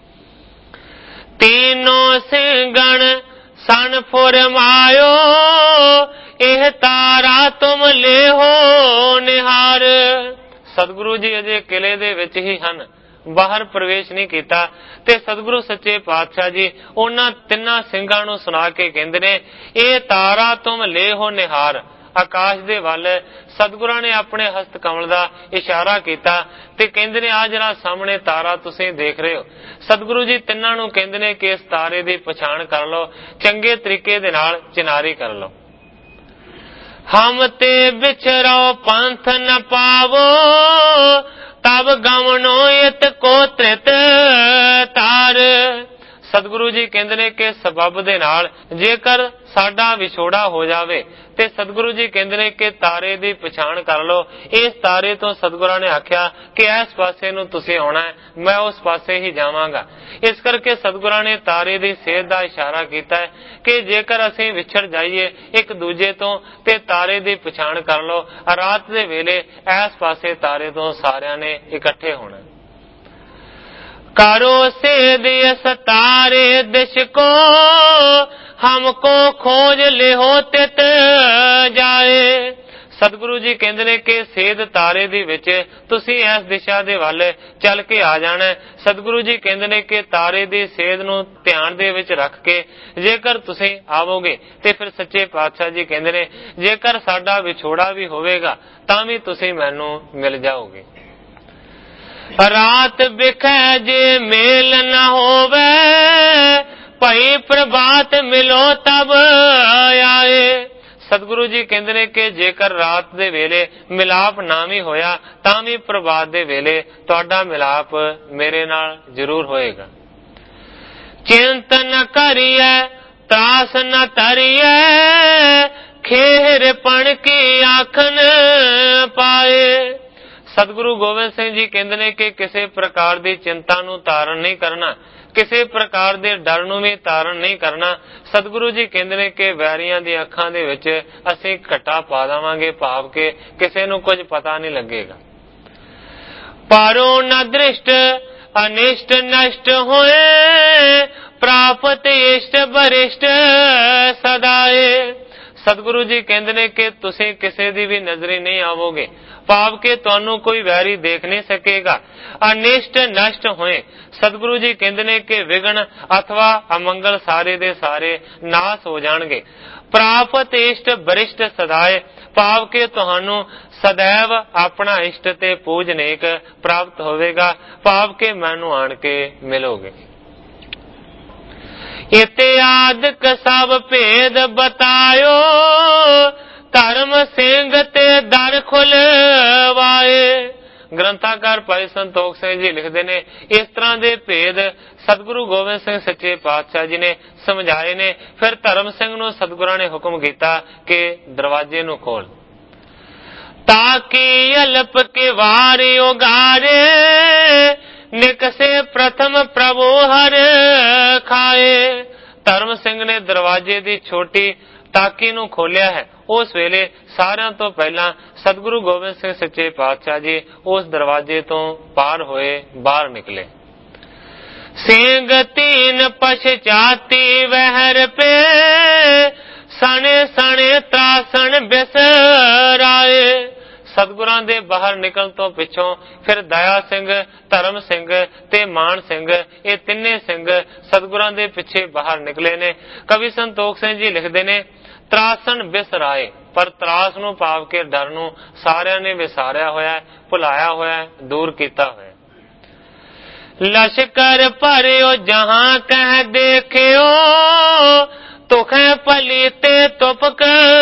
ਤੀਨੋਂ ਸਿੰਘਣ ਸਨ ਫੁਰਮਾਇਓ ਇਹ ਤਾਰਾ ਤੁਮ ਲਿਓ ਨਿਹਾਰ। ਸਤਿਗੁਰੂ ਜੀ ਅਜੇ ਕਿਲੇ ਦੇ ਵਿੱਚ ਹੀ ਹਨ, ਬਾਹਰ ਪ੍ਰਵੇਸ਼ ਨਹੀਂ ਕੀਤਾ, ਤੇ ਸਤਿਗੁਰੂ ਸੱਚੇ ਪਾਤਸ਼ਾਹ ਜੀ ਉਹਨਾਂ ਤਿੰਨਾਂ ਸਿੰਘਾਂ ਨੂੰ ਸੁਣਾ ਕੇ ਕਹਿੰਦੇ ਨੇ ਇਹ ਤਾਰਾ ਤੁਮ ਲਿਓ ਨਿਹਾਰ। ਆਕਾਸ਼ ਦੇ ਵੱਲ ਸਤਿਗੁਰਾਂ ਨੇ ਆਪਣੇ ਹਸਤ ਕਮਲ ਦਾ ਇਸ਼ਾਰਾ ਕੀਤਾ ਤੇ ਕਹਿੰਦੇ ਨੇ ਆ ਜਿਹੜਾ ਸਾਹਮਣੇ ਤਾਰਾ ਤੁਸੀਂ ਦੇਖ ਰਹੇ ਹੋ। ਸਤਿਗੁਰੂ ਜੀ ਤਿੰਨਾਂ ਨੂੰ ਕਹਿੰਦੇ ਨੇ ਕਿ ਇਸ ਤਾਰੇ ਦੀ ਪਛਾਣ ਕਰ ਲਓ, ਚੰਗੇ ਤਰੀਕੇ ਦੇ ਨਾਲ ਚਿਨਾਰੀ ਕਰ ਲਓ। ਹਮ ਤੇ ਵਿਚਰੋ ਪੰਥ ਨ ਪਾਵੋ ਤਬ ਗਮਨੋ ਇਤ ਕੋ ਤ੍ਰਿਤ ਤਾਰ। ਸਤਿਗੁਰੂ ਜੀ ਕਹਿੰਦੇ ਨੇ ਕਿ ਸਬਬ ਦੇ ਨਾਲ ਜੇਕਰ ਸਾਡਾ ਵਿਛੋੜਾ ਹੋ ਜਾਵੇ ਤੇ ਸਤਿਗੁਰੂ ਜੀ ਕਹਿੰਦੇ ਨੇ ਕਿ ਤਾਰੇ ਦੀ ਪਛਾਣ ਕਰ ਲਓ। ਇਸ ਤਾਰੇ ਤੋਂ ਸਤਿਗੁਰਾਂ ਨੇ ਆਖਿਆ ਕਿ ਇਸ ਪਾਸੇ ਨੂੰ ਤੁਸੀਂ ਆਉਣਾ ਹੈ, ਮੈਂ ਉਸ ਪਾਸੇ ਹੀ ਜਾਵਾਂਗਾ। ਇਸ ਕਰਕੇ ਸਤਿਗੁਰਾਂ ਨੇ ਤਾਰੇ ਦੀ ਸੇਧ ਦਾ ਇਸ਼ਾਰਾ ਕੀਤਾ ਹੈ ਕਿ ਜੇਕਰ ਅਸੀਂ ਵਿਛੜ ਜਾਈਏ ਇੱਕ ਦੂਜੇ ਤੋਂ ਤੇ ਤਾਰੇ ਦੀ ਪਛਾਣ ਕਰ ਲਓ। ਰਾਤ ਦੇ ਵੇਲੇ ਇਸ ਪਾਸੇ ਤਾਰੇ ਤੋਂ ਸਾਰਿਆਂ ਨੇ ਇਕੱਠੇ ਹੋਣਾ। करो सेद यस तारे दिश को हमको खोज ले हो तित जाए। सतगुरु जी कहते हैं कि सेध तारे दे विच तुसीं इस दिशा दे वल चल के आ जाना है। सतगुरु जी कहते हैं कि तारे दी सेध नूं ध्यान दे विच रख के जेकर तुसीं आवोगे ते फिर सच्चे पातशाह जी कहते हैं जेकर साडा विछोड़ा भी होवेगा तां भी तुसीं मैनूं मिल जाओगे। रात बिखै जे मेल न होवे भई प्रभात मिलो तब आए। सतगुरु जी कहते हैं कि जेकर रात दे वेले मिलाप ना भी होया तां भी प्रभात दे वेले तुहाडा मिलाप मेरे नाल जरूर होएगा। चिंत न करिए त्रास न तरिए खेर पण की आखन पाए। सतगुरु गोबिंद सिंह जी कहते हैं कि किसी प्रकार की चिंता नूं धारण नहीं करना, किसी प्रकार के डर नूं भी धारण नहीं करना। सतगुरु जी कहते हैं कि वैरियां दी अखां दे विच असीं घटा पा देवांगे, भाव के किसी नूं कुछ पता नहीं लगेगा। पारो न दृष्ट अनिष्ट नष्ट होए प्राप्त इष्ट बरिष्ठ सदाए। सतगुरु जी कहते हैं कि तुसीं किसी दी भी नजरी नहीं आवोगे, भाव के तुहानू कोई वैरी देख नहीं सकेगा। अनिष्ट नष्ट होए, सतगुरु जी कहते हैं कि विघ्न अथवा अमंगल सारे दे सारे नाश हो जाणगे। प्राप्त इष्ट बरिष्ठ सदाए, भाव के तुहानू सदैव अपना इष्ट ते पूजनेक प्राप्त होवेगा, भाव के मैनू आण के मिलोगे। इत्यादि सब भेद बतायो धर्म सिंह ते दर खुलवाए। ग्रंथाकार भाई संतोख सिंह जी लिखते ने इस तरह के भेद सतगुरु गोबिंद सिंह सच्चे पातशाह जी ने समझाए ने। फिर धर्म सिंह नूं सतगुरां ने हुक्म किया कि दरवाजे नूं खोल ताकि अल्प के वारी उगारे निकसे प्रथम प्रभु हर खाए। धर्म सिंह ने दरवाजे की छोटी ताकी नूं खोलिया है। उस वेले सारियां तो पहला सतगुरु गोबिंद सिंह सच्चे पातशाह जी उस दरवाजे तो पार होए बाहर निकले। सिंह तीन पश्चाती वहर पे सने सने त्रासन बिसराए। सतगुरां दे बाहर निकल तो पिछों फिर दया सिंह, धर्म सिंह ते मान सिंह, ये तिन्ने सिंह सतगुरां दे पिछे बाहर निकले ने। कवि संतोख सिंह जी लिखते ने त्रासन बिसराए, पर त्रास नूं पाव के डर नूं सारियां ने विसारिया होया, भुलाया होया, दूर कीता होया। लश्कर भरियो जहां कह देखियो तुखे पलीते तुपक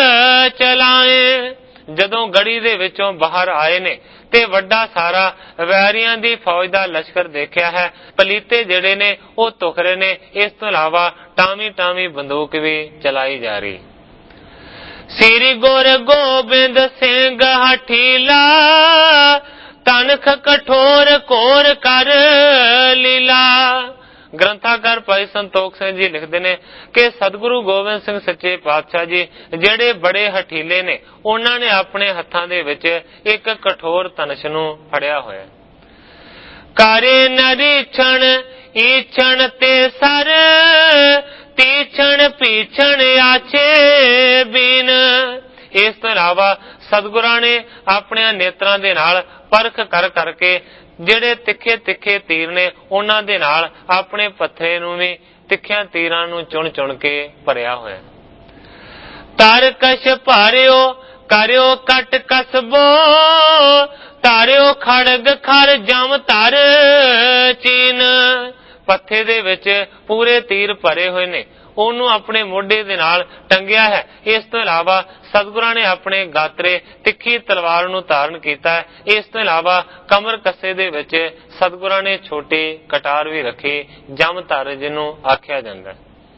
चलाए। जदों गड़ी दे विचों बाहर आए ने ते वड्डा सारा वैरियां दी फौज दा लश्कर देखिया है। पलीते जेड़े ने वो तुखरे ने, इस तो इलावा टामी टामी बंदूक भी चलाई जा रही। श्री गुरु गोबिंद सिंह हठीला तनख कठोर कोर कर लीला। ग्रंथाकार भाई संतोख सिंह जी लिखते ने कि सतगुरु गोबिंद सिंह सच्चे पातशाह जी जेड़े बड़े हठीले ने, उन्होंने ने अपने हत्थां दे विच एक कठोर तनश नूं फड़िया होया। करे नरीक्षण ईक्षण ते सर तीक्षण पीछण आछे बीन। इस तो इलावा सतगुरां ने अपने नेत्रां दे नाल परख कर करके ਜਿਹੜੇ ਤਿੱਖੇ ਤਿੱਖੇ तीर ने उन्हां दे नाल अपने पत्थरे नूं भी ਤਿੱਖਿਆਂ तीरां नूं चुन चुन के भरिया होया। तर कश भारियो करियो कट कसबो तारियो खड़ग खर जम तर चीन। पत्थे दे विच पूरे तीर भरे हुए ने, ਉਹਨੂੰ ਆਪਣੇ ਮੋਢੇ ਦੇ ਨਾਲ ਟੰਗਿਆ ਹੈ। ਇਸ ਤੋਂ ਇਲਾਵਾ ਸਤਿਗੁਰਾਂ ਨੇ ਆਪਣੇ ਗਾਤਰੇ ਤਿੱਖੀ ਤਲਵਾਰ ਨੂੰ ਧਾਰਨ ਕੀਤਾ ਹੈ। ਇਸ ਤੋਂ ਇਲਾਵਾ ਕਮਰ ਕੱਸੇ ਦੇ ਵਿੱਚ ਸਤਿਗੁਰਾਂ ਨੇ ਛੋਟੀ ਕਟਾਰ ਵੀ ਰੱਖੀ, ਜਮ ਧਰ ਜਿਹਨੂੰ ਆਖਿਆ ਜਾਂਦਾ।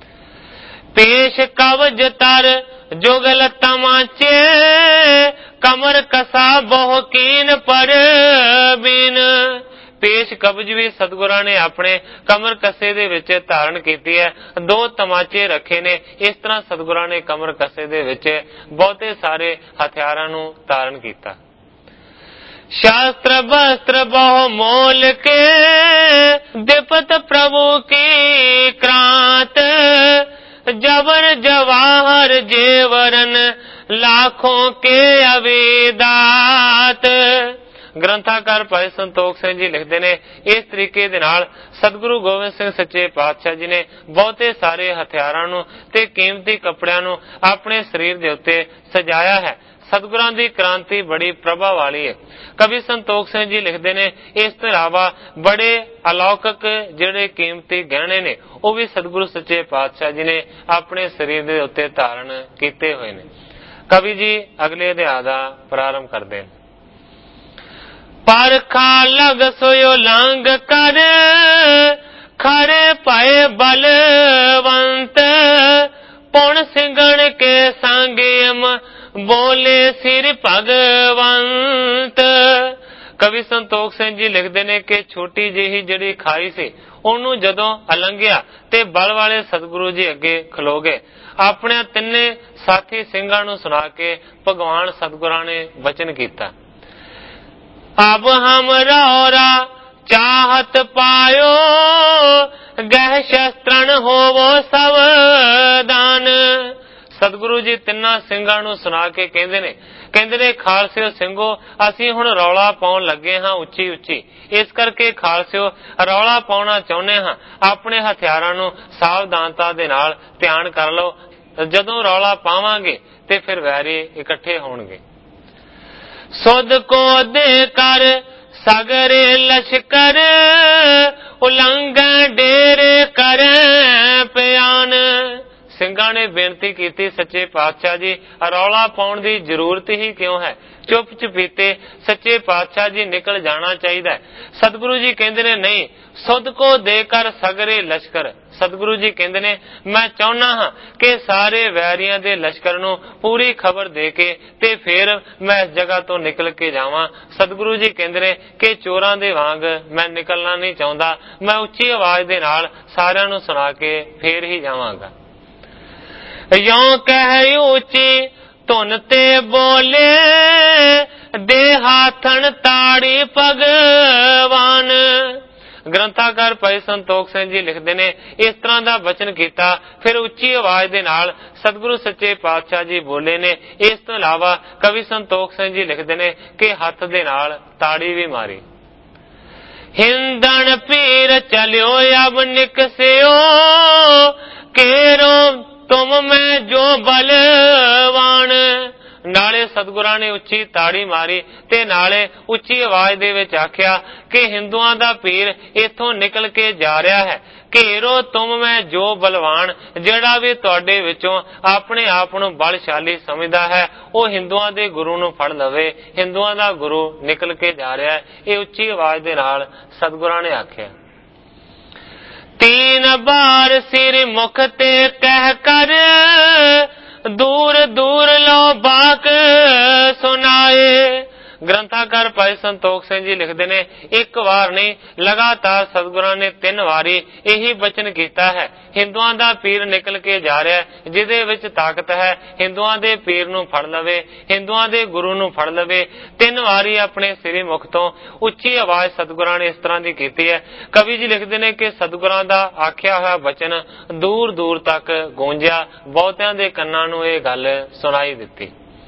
ਪੇਸ਼ ਕਵਜ ਤਰ ਜੁਗਲ ਤਮਾਚੇ ਕਮਰ ਕਸਾ ਬਹੁ ਕੀਨ ਪਰ ਬੀਨ। पेश कब्ज भी सतगुरां ने अपने कमर कसे दे विच धारण कीती है, दो तमाचे रखे ने। इस तरह सतगुरां ने कमर कसे दे विच बहुते सारे हथियारां नूं धारण कीता। शास्त्र वस्त्र बहु मोल के दिपत प्रभु की क्रांत जबर जवाहर जेवरन लाखों के अविदात। ग्रंथाकार भाई संतोख सिंह जी लिखते ने इस तरीके दे नाल सतगुरु गोबिंद सिंह सच्चे पातशाह जी ने बहुते सारे हथियारां नूं ते कीमती कपड़ियां नूं अपने शरीर दे उत्ते सजाया है। सतगुरां दी क्रांति बड़ी प्रभाव वाली है। कवि संतोख सिंह जी लिखते ने इस तो इलावा बड़े अलौकिक जिहड़े कीमती गहने ने वो भी सतगुरु सच्चे पातशाह जी ने अपने शरीर दे उत्ते धारण कीते हुए ने। कवि जी अगले अध्याय दा प्रारंभ करते हैं। परखा लग सोयो लांग कर खरे पाए बलवंत पुण सिंगण के सांगेम बोले सिर भगवंत। कवि संतोख सिंह जी लिखते ने कि छोटी ਜਿਹੀ ਜਿਹੜੀ ਖਾਈ ਸੀ ਉਹਨੂੰ ਜਦੋਂ ਅਲੰਘਿਆ ਤੇ ਬਲ ਵਾਲੇ ਸਤਿਗੁਰੂ ਜੀ ਅੱਗੇ ਖਲੋ ਗਏ। ਆਪਣੇ ਤਿੰਨੇ ਸਾਥੀ ਸਿੰਘਾਂ ਨੂੰ ਸੁਣਾ ਕੇ ਭਗਵਾਨ ਸਤਿਗੁਰਾਂ ਨੇ ਬਚਨ ਕੀਤਾ। अब हम रौरा चाहत पायो गह शस्त्रन होवो सावधान। सतगुरु जी तिन्ना ਸਿੰਘਾਂ ਨੂੰ ਸੁਣਾ ਕੇ ਕਹਿੰਦੇ ਨੇ ਕਹਿੰਦੇ ਨੇ ਖਾਲਸਿਓ ਸਿੰਘੋ ਅਸੀਂ ਹੁਣ ਰੌਲਾ ਪਾਉਣ ਲੱਗੇ ਹਾਂ ਉੱਚੀ ਉੱਚੀ, ਇਸ ਕਰਕੇ ਖਾਲਸਿਓ ਰੌਲਾ ਪਾਉਣਾ ਚਾਹੁੰਦੇ ਹਾਂ ਆਪਣੇ ਹਥਿਆਰਾਂ ਨੂੰ ਸਾਵਧਾਨਤਾ ਦੇ ਨਾਲ ਧਿਆਨ ਕਰ ਲਓ। ਜਦੋਂ ਰੌਲਾ ਪਾਵਾਂਗੇ ਤੇ ਫਿਰ ਵੈਰੀ ਇਕੱਠੇ ਹੋਣਗੇ। सुध को दे कर सगरे लश्कर उलंघन डेरे करे प्यान। ਸਿੰਘਾਂ ਨੇ ਬੇਨਤੀ ਕੀਤੀ ਸੱਚੇ ਪਾਤਸ਼ਾਹ ਜੀ ਰੌਲਾ ਪਾਉਣ ਦੀ ਜ਼ਰੂਰਤ ਹੀ ਕਿਉਂ ਹੈ, ਚੁੱਪ ਚੁਪੀਤੇ ਸੱਚੇ ਪਾਤਸ਼ਾਹ ਜੀ ਨਿਕਲ ਜਾਣਾ ਚਾਹੀਦਾ। ਸਤਿਗੁਰੂ ਜੀ ਕਹਿੰਦੇ ਨੇ ਨਹੀਂ, ਸੁਧ ਕੋ ਦੇ ਕਰ ਸਗਰੇ ਲਸ਼ਕਰ। ਸਤਿਗੁਰੂ ਜੀ ਕਹਿੰਦੇ ਨੇ ਮੈਂ ਚਾਹੁੰਦਾ ਹਾਂ ਕਿ ਸਾਰੇ ਵੈਰੀਆਂ ਦੇ ਲਸ਼ਕਰ ਨੂੰ ਪੂਰੀ ਖਬਰ ਦੇ ਕੇ ਤੇ ਫਿਰ ਮੈਂ ਇਸ ਜਗ੍ਹਾ ਤੋਂ ਨਿਕਲ ਕੇ ਜਾਵਾਂ। ਸਤਿਗੁਰੂ ਜੀ ਕਹਿੰਦੇ ਨੇ ਕਿ ਚੋਰਾਂ ਦੇ ਵਾਂਗ ਮੈਂ ਨਿਕਲਣਾ ਨਹੀਂ ਚਾਹੁੰਦਾ, ਮੈਂ ਉੱਚੀ ਆਵਾਜ਼ ਦੇ ਨਾਲ ਸਾਰਿਆਂ ਨੂੰ ਸੁਣਾ ਕੇ ਫੇਰ ਹੀ ਜਾਵਾਂਗਾ। यों कह ऊंची धुन ते बोले दे हाथन ताड़ी भगवान। ग्रंथाकार भाई संतोख सिंह जी लिखते ने इस तरह का बचन किया, फिर उच्ची आवाज दे नाल सतगुरु सच्चे पातशाह जी बोले ने। इस तो इलावा कवि संतोख सिंह जी लिखते ने कि हाथ दे नाल ताड़ी भी मारी। हिंदन पीर चलियो अब निकसियो केरो तुम में जो बलवान। नाले सतगुरां ने उच्ची ताड़ी मारी ते नाले उच्ची आवाज दे विच आख्या कि हिंदुआं दा पीर इथों निकल के जा रहा है। घेरो तुम में जो बलवान, जेड़ा भी तुहाडे विचों अपने आप नूं बलशाली समझदा है वो हिंदुआं दे गुरु नूं फड़ लवे। हिंदुआं दा गुरु निकल के जा रहा है। ये उच्ची आवाज दे नाल सतगुरां ने आख्या। तीन बार सिर मुख ते कह कर दूर दूर लो बाक सुनाए। ग्रंथाकार भाई संतोख सिंह जी लिखते ने एक बार नहीं लगातार सतगुरां ने तीन वारी यही बचन किया है। हिंदुआं दा पीर निकल के जा रहा है, जिदे विच ताकत है हिंदुआं दे पीर नूं फड़ लवे, हिंदुआं दे गुरु नूं फड़ लवे। तीन वारी अपने सिरी मुख तो उच्ची आवाज सतगुरां ने इस तरह की की है। कवि जी लिखते ने कि सतगुरां दा आख्या हुआ बचन दूर दूर तक गूंजिया, बहुतियां दे कन्नां नूं इह गल सुनाई दित्ती।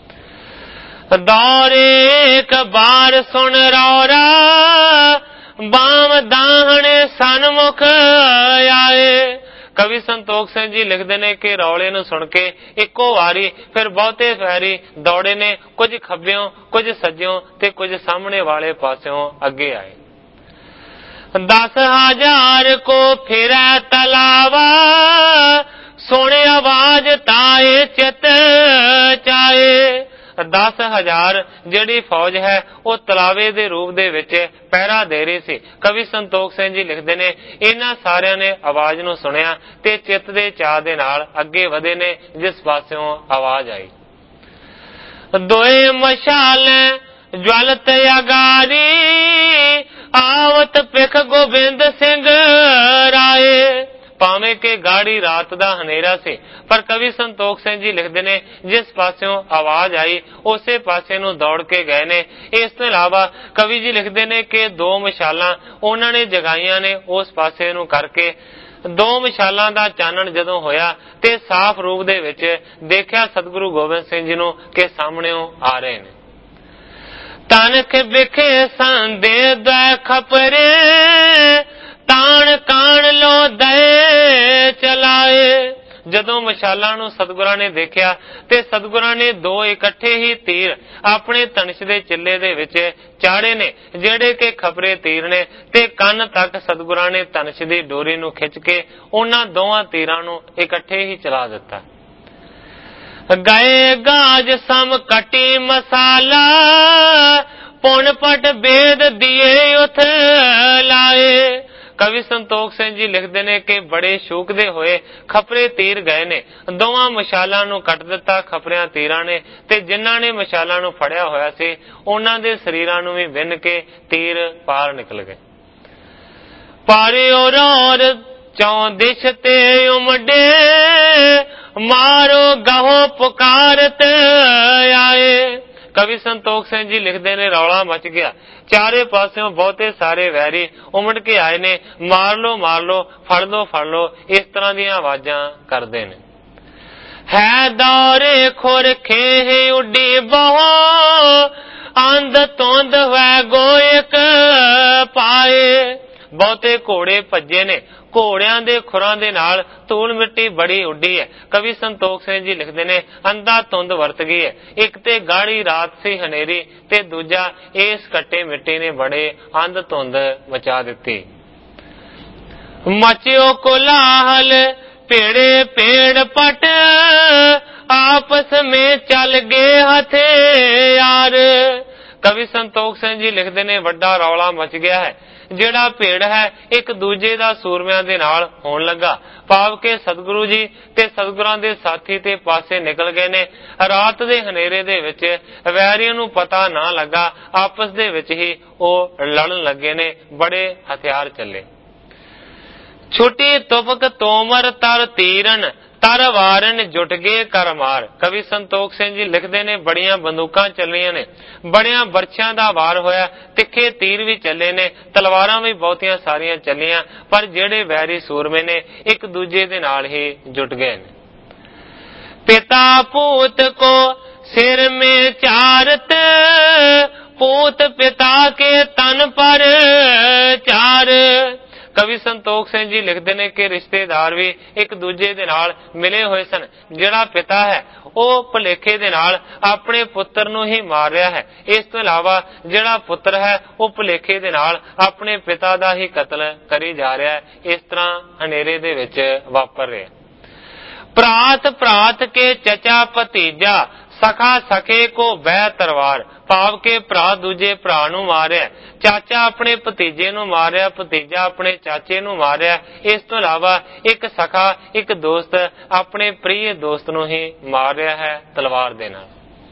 दौरे एक बार सुन रौरा बाम दाहने सन्मुख आए। कवि संतोख सिंह जी लिखते ने कि रौले नूं सुन के इको वारी फिर बहुते फैरी दौड़े ने, कुछ खब्बियों कुछ सज्जियों ते कुछ सामने वाले पासों अगे आए। दस हजार को फिर तलावा सुने आवाज ताए चित चाए। दस हजार जिहड़ी फौज है वो तलावे दे रूप दे विच पहरा दे रही सी। कवि संतोख सिंह जी लिखते ने इन्हां सारियां ने आवाज नूं सुनिया ते चित दे चाह दे नाल अगे वधे ने जिस पासों आवाज आई। दोए मशालें ज्वलत अगारी आवत पिख गोबिंद सिंह राए। भावें के गाड़ी रात दा हनेरा से, पर कवि संतोख सिंह जी लिखते ने जिस पासों आवाज आई उसे पासे नूं दौड़ के गए ने। इस तो इलावा कवि जी लिखते ने कि दो मशालां उन्हां ने जगाइयां ने उस पासे नूं करके ਦੋ ਮਸ਼ਾਲਾਂ ਦਾ ਚਾਨਣ ਜਦੋਂ ਹੋਇਆ ਤੇ ਸਾਫ਼ ਰੂਪ ਦੇ ਵਿੱਚ ਦੇਖਿਆ ਸਤਿਗੁਰੂ ਗੋਬਿੰਦ ਸਿੰਘ ਜੀ ਨੂੰ ਕਿ ਸਾਹਮਣੇੋਂ ਆ ਰਹੇ ਨੇ। ਤਨਕ ਵਿਖੇ ਸੰਦੇ ਦੈ ਖਪਰੇ ਤਾਣ ਕਾਣ ਲੋ ਦਏ ਚਲਾਏ। ਜਦੋਂ ਮਸ਼ਾਲਾਂ ਨੂੰ ਸਤਿਗੁਰਾਂ ਨੇ ਦੇਖਿਆ ਤੇ ਸਤਿਗੁਰਾਂ ਨੇ ਦੋ ਇਕੱਠੇ ਹੀ ਤੀਰ ਆਪਣੇ ਧਨੁਸ਼ ਦੇ ਚਿੱਲੇ ਦੇ ਵਿੱਚ ਚਾੜੇ ਨੇ, ਜਿਹੜੇ ਕਿ ਖਪਰੇ ਤੀਰ ਨੇ, ਤੇ ਕੰਨ ਤੱਕ ਸਤਿਗੁਰਾਂ ਨੇ ਧਨੁਸ਼ ਦੀ ਡੋਰੀ ਨੂੰ ਖਿੱਚ ਕੇ ਉਹਨਾਂ ਦੋਵਾਂ ਤੀਰਾਂ ਨੂੰ ਇਕੱਠੇ ਹੀ ਚਲਾ ਦਿੱਤਾ। ਗਏ ਗਾਜ ਸਮ ਕਟੀ ਮਸਾਲਾ ਪੁਣ ਪਟ ਬੇਦ ਦੀਏ ਉਥ ਲਾਏ। ਕਵੀ ਸੰਤੋਖ ਸਿੰਘ ਜੀ ਲਿਖਦੇ ਨੇ ਕਿ ਬੜੇ ਸ਼ੂਕਦੇ ਹੋਏ ਖਪਰੇ ਤੀਰ ਗਏ ਨੇ, ਦੋਵਾਂ ਮਸ਼ਾਲਾਂ ਨੂੰ ਕੱਟ ਦਿੱਤਾ ਖਪਰਿਆਂ ਤੀਰਾਂ ਨੇ, ਤੇ ਜਿਨ੍ਹਾਂ ਨੇ ਮਸ਼ਾਲਾਂ ਨੂੰ ਫੜਿਆ ਹੋਇਆ ਸੀ ਉਹਨਾਂ ਦੇ ਸਰੀਰਾਂ ਨੂੰ ਵੀ ਵਿੰਨ ਕੇ ਤੀਰ ਪਾਰ ਨਿਕਲ ਗਏ। ਪਾਰਿਓ ਰੌਰ ਚੌਂ ਦਿਸ਼ ਤੇ ਉਮੜੇ ਮਾਰੋ ਗਹੋ ਪੁਕਾਰਤ ਆਏ। ਕਵੀ ਸੰਤੋਖ ਸਿੰਘ ਜੀ ਲਿਖਦੇ ਨੇ ਰੌਲਾ ਮਚ ਗਿਆ, ਚਾਰੇ ਪਾਸਿਓਂ ਬਹੁਤੇ ਸਾਰੇ ਵੈਰੀ ਉਮੜ ਕੇ ਆਏ ਨੇ, ਮਾਰ ਲੋ ਮਾਰ ਲੋ, ਫੜ ਲੋ ਫੜ ਲੋ, ਇਸ ਤਰ੍ਹਾਂ ਦੀਆਂ ਆਵਾਜ਼ਾਂ ਕਰਦੇ ਨੇ। ਹੈ ਦੌਰੇ ਖੁਰ ਖੇਹ ਉੱਡੀ ਬਹੁ ਅੰਧ ਧੁੰਦ ਵੈ ਗੋਇਕ ਪਾਏ। ਬਹੁਤੇ ਘੋੜੇ ਭੱਜੇ ਨੇ, ਘੋੜਿਆਂ ਦੇ ਖੁਰਾਂ ਦੇ ਨਾਲ ਧੂਲ ਮਿੱਟੀ ਬੜੀ ਉੱਡੀ ਹੈ। ਕਵੀ ਸੰਤੋਖ ਸਿੰਘ ਜੀ ਲਿਖਦੇ ਨੇ ਅੰਧਾ ਧੁੰਦ ਵਰਤ ਗਈ ਹੈ। ਇੱਕ ਤੇ ਗਾੜੀ ਰਾਤ ਸੀ ਹਨੇਰੀ, ਤੇ ਦੂਜਾ ਇਸ ਕੱਟੇ ਮਿੱਟੀ ਨੇ ਬੜੇ ਅੰਧ ਧੁੰਦ ਮਚਾ ਦਿੱਤੀ। ਮਚਿਓ ਕੋਲਾਹਲ ਭੇੜੇ ਭੇੜ ਪਟ ਆਪਸ में ਚੱਲ ਗਏ ਹਥਿਆਰ। ਕਵੀ ਸੰਤੋਖ ਸਿੰਘ ਜੀ ਲਿਖਦੇ ਨੇ ਵੱਡਾ ਰੌਲਾ ਮਚ ਗਿਆ ਹੈ, ਜਿਹੜਾ ਭੇੜ ਹੈ ਇੱਕ ਦੂਜੇ ਦਾ ਸੂਰਮਿਆਂ ਦੇ ਨਾਲ ਹੋਣ ਲੱਗਾ, ਭਾਵ ਕਿ ਸਤਿਗੁਰੂ ਜੀ ਤੇ ਸਤਿਗੁਰਾਂ ਦੇ ਸਾਥੀ ਤੇ ਪਾਸੇ ਨਿਕਲ ਗਏ ਨੇ। ਰਾਤ ਦੇ ਹਨੇਰੇ ਦੇ ਵਿੱਚ ਵੈਰੀਆਂ ਨੂੰ ਪਤਾ ਨਾ ਲੱਗਾ, ਆਪਸ ਦੇ ਵਿੱਚ ਹੀ ਉਹ ਲੜਨ ਲੱਗੇ ਨੇ, ਬੜੇ ਹਥਿਆਰ ਚੱਲੇ। ਛੁੱਟੀ ਤੁਪਕ ਤੋਮਰ ਤਰ ਤੀਰਨ ਤਰ ਵਾਰਨ ਜੁਟ ਗਏ ਕਰ ਮਾਰ। ਕਵੀ ਸੰਤੋਖ ਸਿੰਘ ਜੀ ਲਿਖਦੇ ਨੇ ਬੜੀਆਂ ਬੰਦੂਕਾਂ ਚੱਲੀਆਂ ਨੇ, ਬੜਿਆਂ ਬਰਛਿਆਂ ਦਾ ਵਾਰ ਹੋਇਆ, ਤਿੱਖੇ ਤੀਰ ਵੀ ਚੱਲੇ ਨੇ, ਤਲਵਾਰਾਂ ਵੀ ਬਹੁਤੀਆਂ ਸਾਰੀਆਂ ਚੱਲੀਆਂ, ਪਰ ਜਿਹੜੇ ਵੈਰੀ ਸੂਰਮੇ ਨੇ ਇੱਕ ਦੂਜੇ ਦੇ ਨਾਲ ਹੀ ਜੁਟ ਗਏ ਨੇ। ਪਿਤਾ ਪੂਤ ਕੋ ਸਿਰ ਮੇ ਚਾਰਤ ਪੂਤ ਪਿਤਾ ਕੇ ਤਨ ਪਰ ਚਾਰ। ਕਵੀ ਸੰਤੋਖ ਸਿੰਘ ਜੀ ਲਿਖਦੇ ਨੇ ਕਿ ਰਿਸ਼ਤੇਦਾਰ ਵੀ ਇੱਕ ਦੂਜੇ ਦੇ ਨਾਲ ਮਿਲੇ ਹੋਏ ਸਨ। ਜਿਹੜਾ ਪਿਤਾ ਹੈ ਉਹ ਭੁਲੇਖੇ ਦੇ ਨਾਲ ਆਪਣੇ ਪੁੱਤਰ ਨੂੰ ਹੀ ਮਾਰ ਰਿਹਾ ਹੈ। ਇਸ ਤੋਂ ਇਲਾਵਾ ਜਿਹੜਾ ਪੁੱਤਰ ਹੈ ਉਹ ਭੁਲੇਖੇ ਦੇ ਨਾਲ ਆਪਣੇ ਪਿਤਾ ਦਾ ਹੀ ਕਤਲ ਕਰੀ ਜਾ ਰਿਹਾ ਹੈ। ਇਸ ਤਰ੍ਹਾਂ ਹਨੇਰੇ ਦੇ ਵਿੱਚ ਵਾਪਰ ਰਿਹਾ। ਭਰਾਤ ਭਰਾਤ ਕੇ ਚਚਾ ਭਤੀਜਾ ਸਖਾ ਸਖੇ ਕੋ ਬਹਿ ਤਰਵਾਰ। ਭਾਵ ਕਿ ਭਰਾ ਦੂਜੇ ਭਰਾ ਨੂੰ ਮਾਰਿਆ, ਚਾਚਾ ਆਪਣੇ ਭਤੀਜੇ ਨੂੰ ਮਾਰਿਆ, ਭਤੀਜਾ ਆਪਣੇ ਚਾਚੇ ਨੂੰ ਮਾਰਿਆ। ਇਸ ਤੋਂ ਇਲਾਵਾ ਇੱਕ ਸਖਾ ਇੱਕ ਦੋਸਤ ਆਪਣੇ ਪ੍ਰਿਯ ਦੋਸਤ ਨੂੰ ਹੀ ਮਾਰ ਰਿਹਾ ਹੈ ਤਲਵਾਰ ਦੇ ਨਾਲ।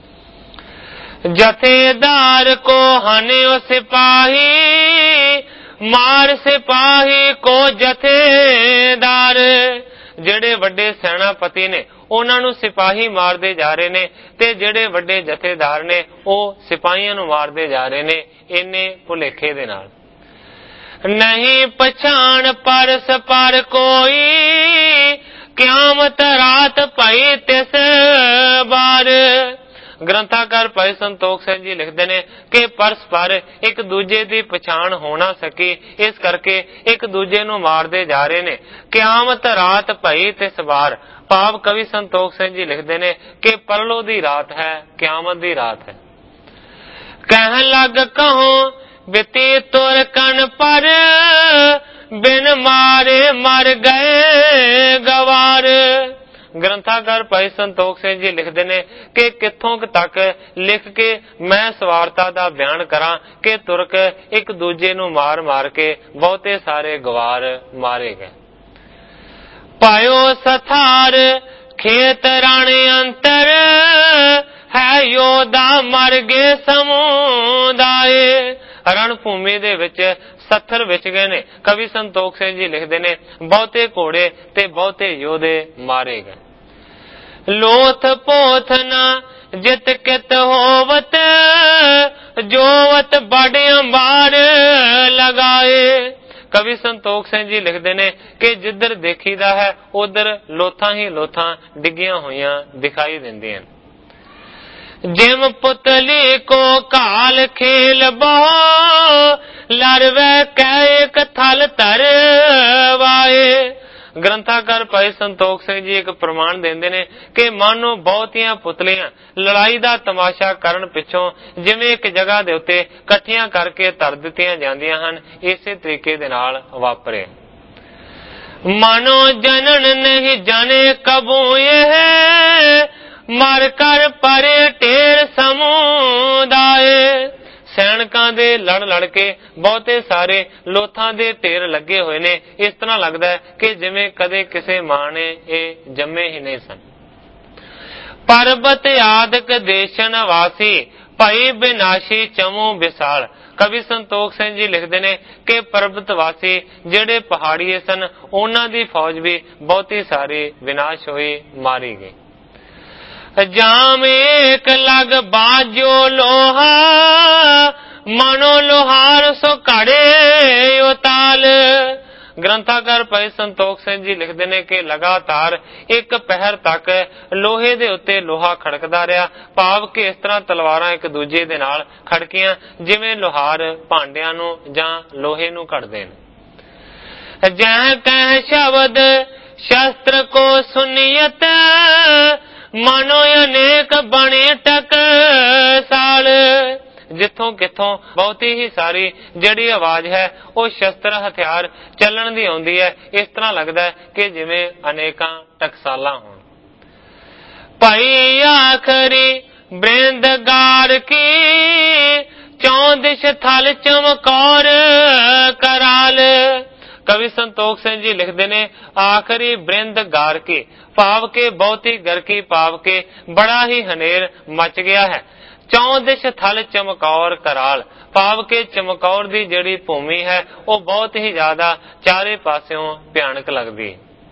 ਜਥੇਦਾਰ ਕੋ ਹਨਿਓ ਸਿਪਾਹੀ ਮਾਰ ਸਿਪਾਹੀ ਕੋ ਜਥੇਦਾਰ। ਜਿਹੜੇ ਵੱਡੇ ਸੈਨਾਪਤੀ ਨੇ ਉਹਨਾਂ ਨੂੰ ਸਿਪਾਹੀ ਮਾਰਦੇ ਜਾ ਰਹੇ ਨੇ, ਤੇ ਜਿਹੜੇ ਵੱਡੇ ਜਥੇਦਾਰ ਨੇ ਉਹ ਸਿਪਾਹੀਆਂ ਨੂੰ ਮਾਰਦੇ ਜਾ ਰਹੇ ਨੇ, ਇੰਨੇ ਭੁਲੇਖੇ ਦੇ ਨਾਲ। ਨਹੀਂ ਪਛਾਣ ਪਰਸ ਪਰ ਕੋਈ ਕਿਆਮਤ ਰਾਤ ਭਈ ਤਿਸ ਬਾਰ। ਗ੍ਰੰਥਾਕਾਰ ਭਾਈ ਸੰਤੋਖ ਸਿੰਘ ਜੀ ਲਿਖਦੇ ਨੇ ਕਿ ਪਰਸਪਰ ਇੱਕ ਦੂਜੇ ਦੀ ਪਛਾਣ ਹੋ ਨਾ ਸਕੀ, ਇਸ ਕਰਕੇ ਇੱਕ ਦੂਜੇ ਨੂੰ ਮਾਰਦੇ ਜਾ ਰਹੇ ਨੇ। ਕਿਆਮਤ ਰਾਤ ਭਈ ਤਿਸ ਬਾਰ। ਭਾਵ ਕਵੀ ਸੰਤੋਖ ਸਿੰਘ ਜੀ ਲਿਖਦੇ ਨੇ ਕਿ ਪਰਲੋ ਦੀ ਰਾਤ ਹੈ, ਕਿਆਮਤ ਦੀ ਰਾਤ ਹੈ। ਕਹਿਣ ਲੱਗ ਕਹੋ ਬਿਤੀ ਤੁਰ ਕਨ ਪਰ ਬਿਨ ਮਾਰੇ ਮਰ ਗਏ ਗਵਾਰ। ਗ੍ਰੰਥਾਕਾਰ ਭਾਈ ਸੰਤੋਖ ਸਿੰਘ ਜੀ ਲਿਖਦੇ ਨੇ ਕਿ ਕਿੱਥੋਂ ਤੱਕ ਲਿਖ ਕੇ ਮੈਂ ਸਵਾਰਤਾ ਦਾ ਬਿਆਨ ਕਰਾਂ ਕਿ ਤੁਰਕ ਇੱਕ ਦੂਜੇ ਨੂੰ ਮਾਰ ਮਾਰ ਕੇ ਬਹੁਤੇ ਸਾਰੇ ਗਵਾਰ ਮਾਰੇ ਗਏ। ਪਾਇਓ ਸਥਾਰ ਖੇਤ ਰਾਣੇ ਅੰਤਰ ਹੈ ਯੋਧਾ ਮਰ ਗਏ ਸਮੁਦਾਏ। ਰਣ ਭੂਮੀ ਦੇ ਵਿੱਚ ਸੱਥਰ ਵਿਚ ਗਏ ਨੇ। ਕਵੀ ਸੰਤੋਖ ਸਿੰਘ ਜੀ ਲਿਖਦੇ ਨੇ ਬਹੁਤੇ ਘੋੜੇ ਤੇ ਬਹੁਤੇ ਯੋਧੇ ਮਾਰੇ ਗਏ। ਲੋਥ ਪੋਥ ਨਾ ਜਿਤ ਕਿਤ ਹੋਵਤ ਜੋਵਤ ਬੜ ਅੰਬਾਰ ਲਗਾਏ। कवि संतोख सिंह जी लिखते ने कि जिधर देखीदा है उधर लोथां ही लोथां डिगियां होइयां दिखाई देंदियां। जिम पुतली को काल खेल बहु लड़वे कै एक थल तरवाए। ग्रंथाकार भाई संतोख सिंह जी एक प्रमाण देंदे ने कि मानो बहुतियां पुतलियां लड़ाई दा तमाशा करन पिछों जिवें एक जगह दे उत्ते इकट्ठियां करके धर दित्तियां जांदियां हन, इसे तरीके दे नाल वापरे। मानो जनन नहीं जाने कबू ये मर कर परे ढेर समुदाय। सैनिकां दे लड़ लड़ के बहुते सारे लोथां दे ढेर लगे हुए ने। इस तरह लगता है कि जिवें कदे किसे मां ने ये जम्मे ही नहीं सन। पर्वत आदक देशन वासी भाई विनाशी चमू विशाल। कवि संतोख सिंह जी लिखते ने कि पर्वतवासी जेड़े पहाड़ीए सन उन्हां दी फौज भी बहुती सारी विनाश हुई, मारी गई। जाम एक लग बाजो लोहा मनो लोहार सो कड़े उताल। ग्रंथाकार भाई संतोख सिंह जी लिखते ने कि लगातार एक पहर तक लोहे दे उत्ते लोहा खड़कदा रहा, भाव कि इस तरह तलवारां एक दूजे दे नाल खड़कियां जिवें लोहार भांडियां नूं जां लोहे नूं कड़दे ने। जह कह शब्द शस्त्र को सुनियत मानो अनेक बने टक साल। जिथों किथों बहुती ही सारी जड़ी आवाज है वो शस्त्र हथियार चलन दी आउंदी है। इस तरह लगता है कि जिवें अनेकां टकसालां होण। भाई आखरी बृंद गार की चौदिश थल चमकौर कराल। कवि संतोख सिंह जी लिखते ने आखिरी बृंद गार के भाव के बहुती गरकी पाव के बड़ा ही हनेर मच गया है। चौदिश थल चमकौर कराल भाव के चमकौर दी जड़ी भूमि है वो बहुत ही ज्यादा चारे पासों भयानक लगती।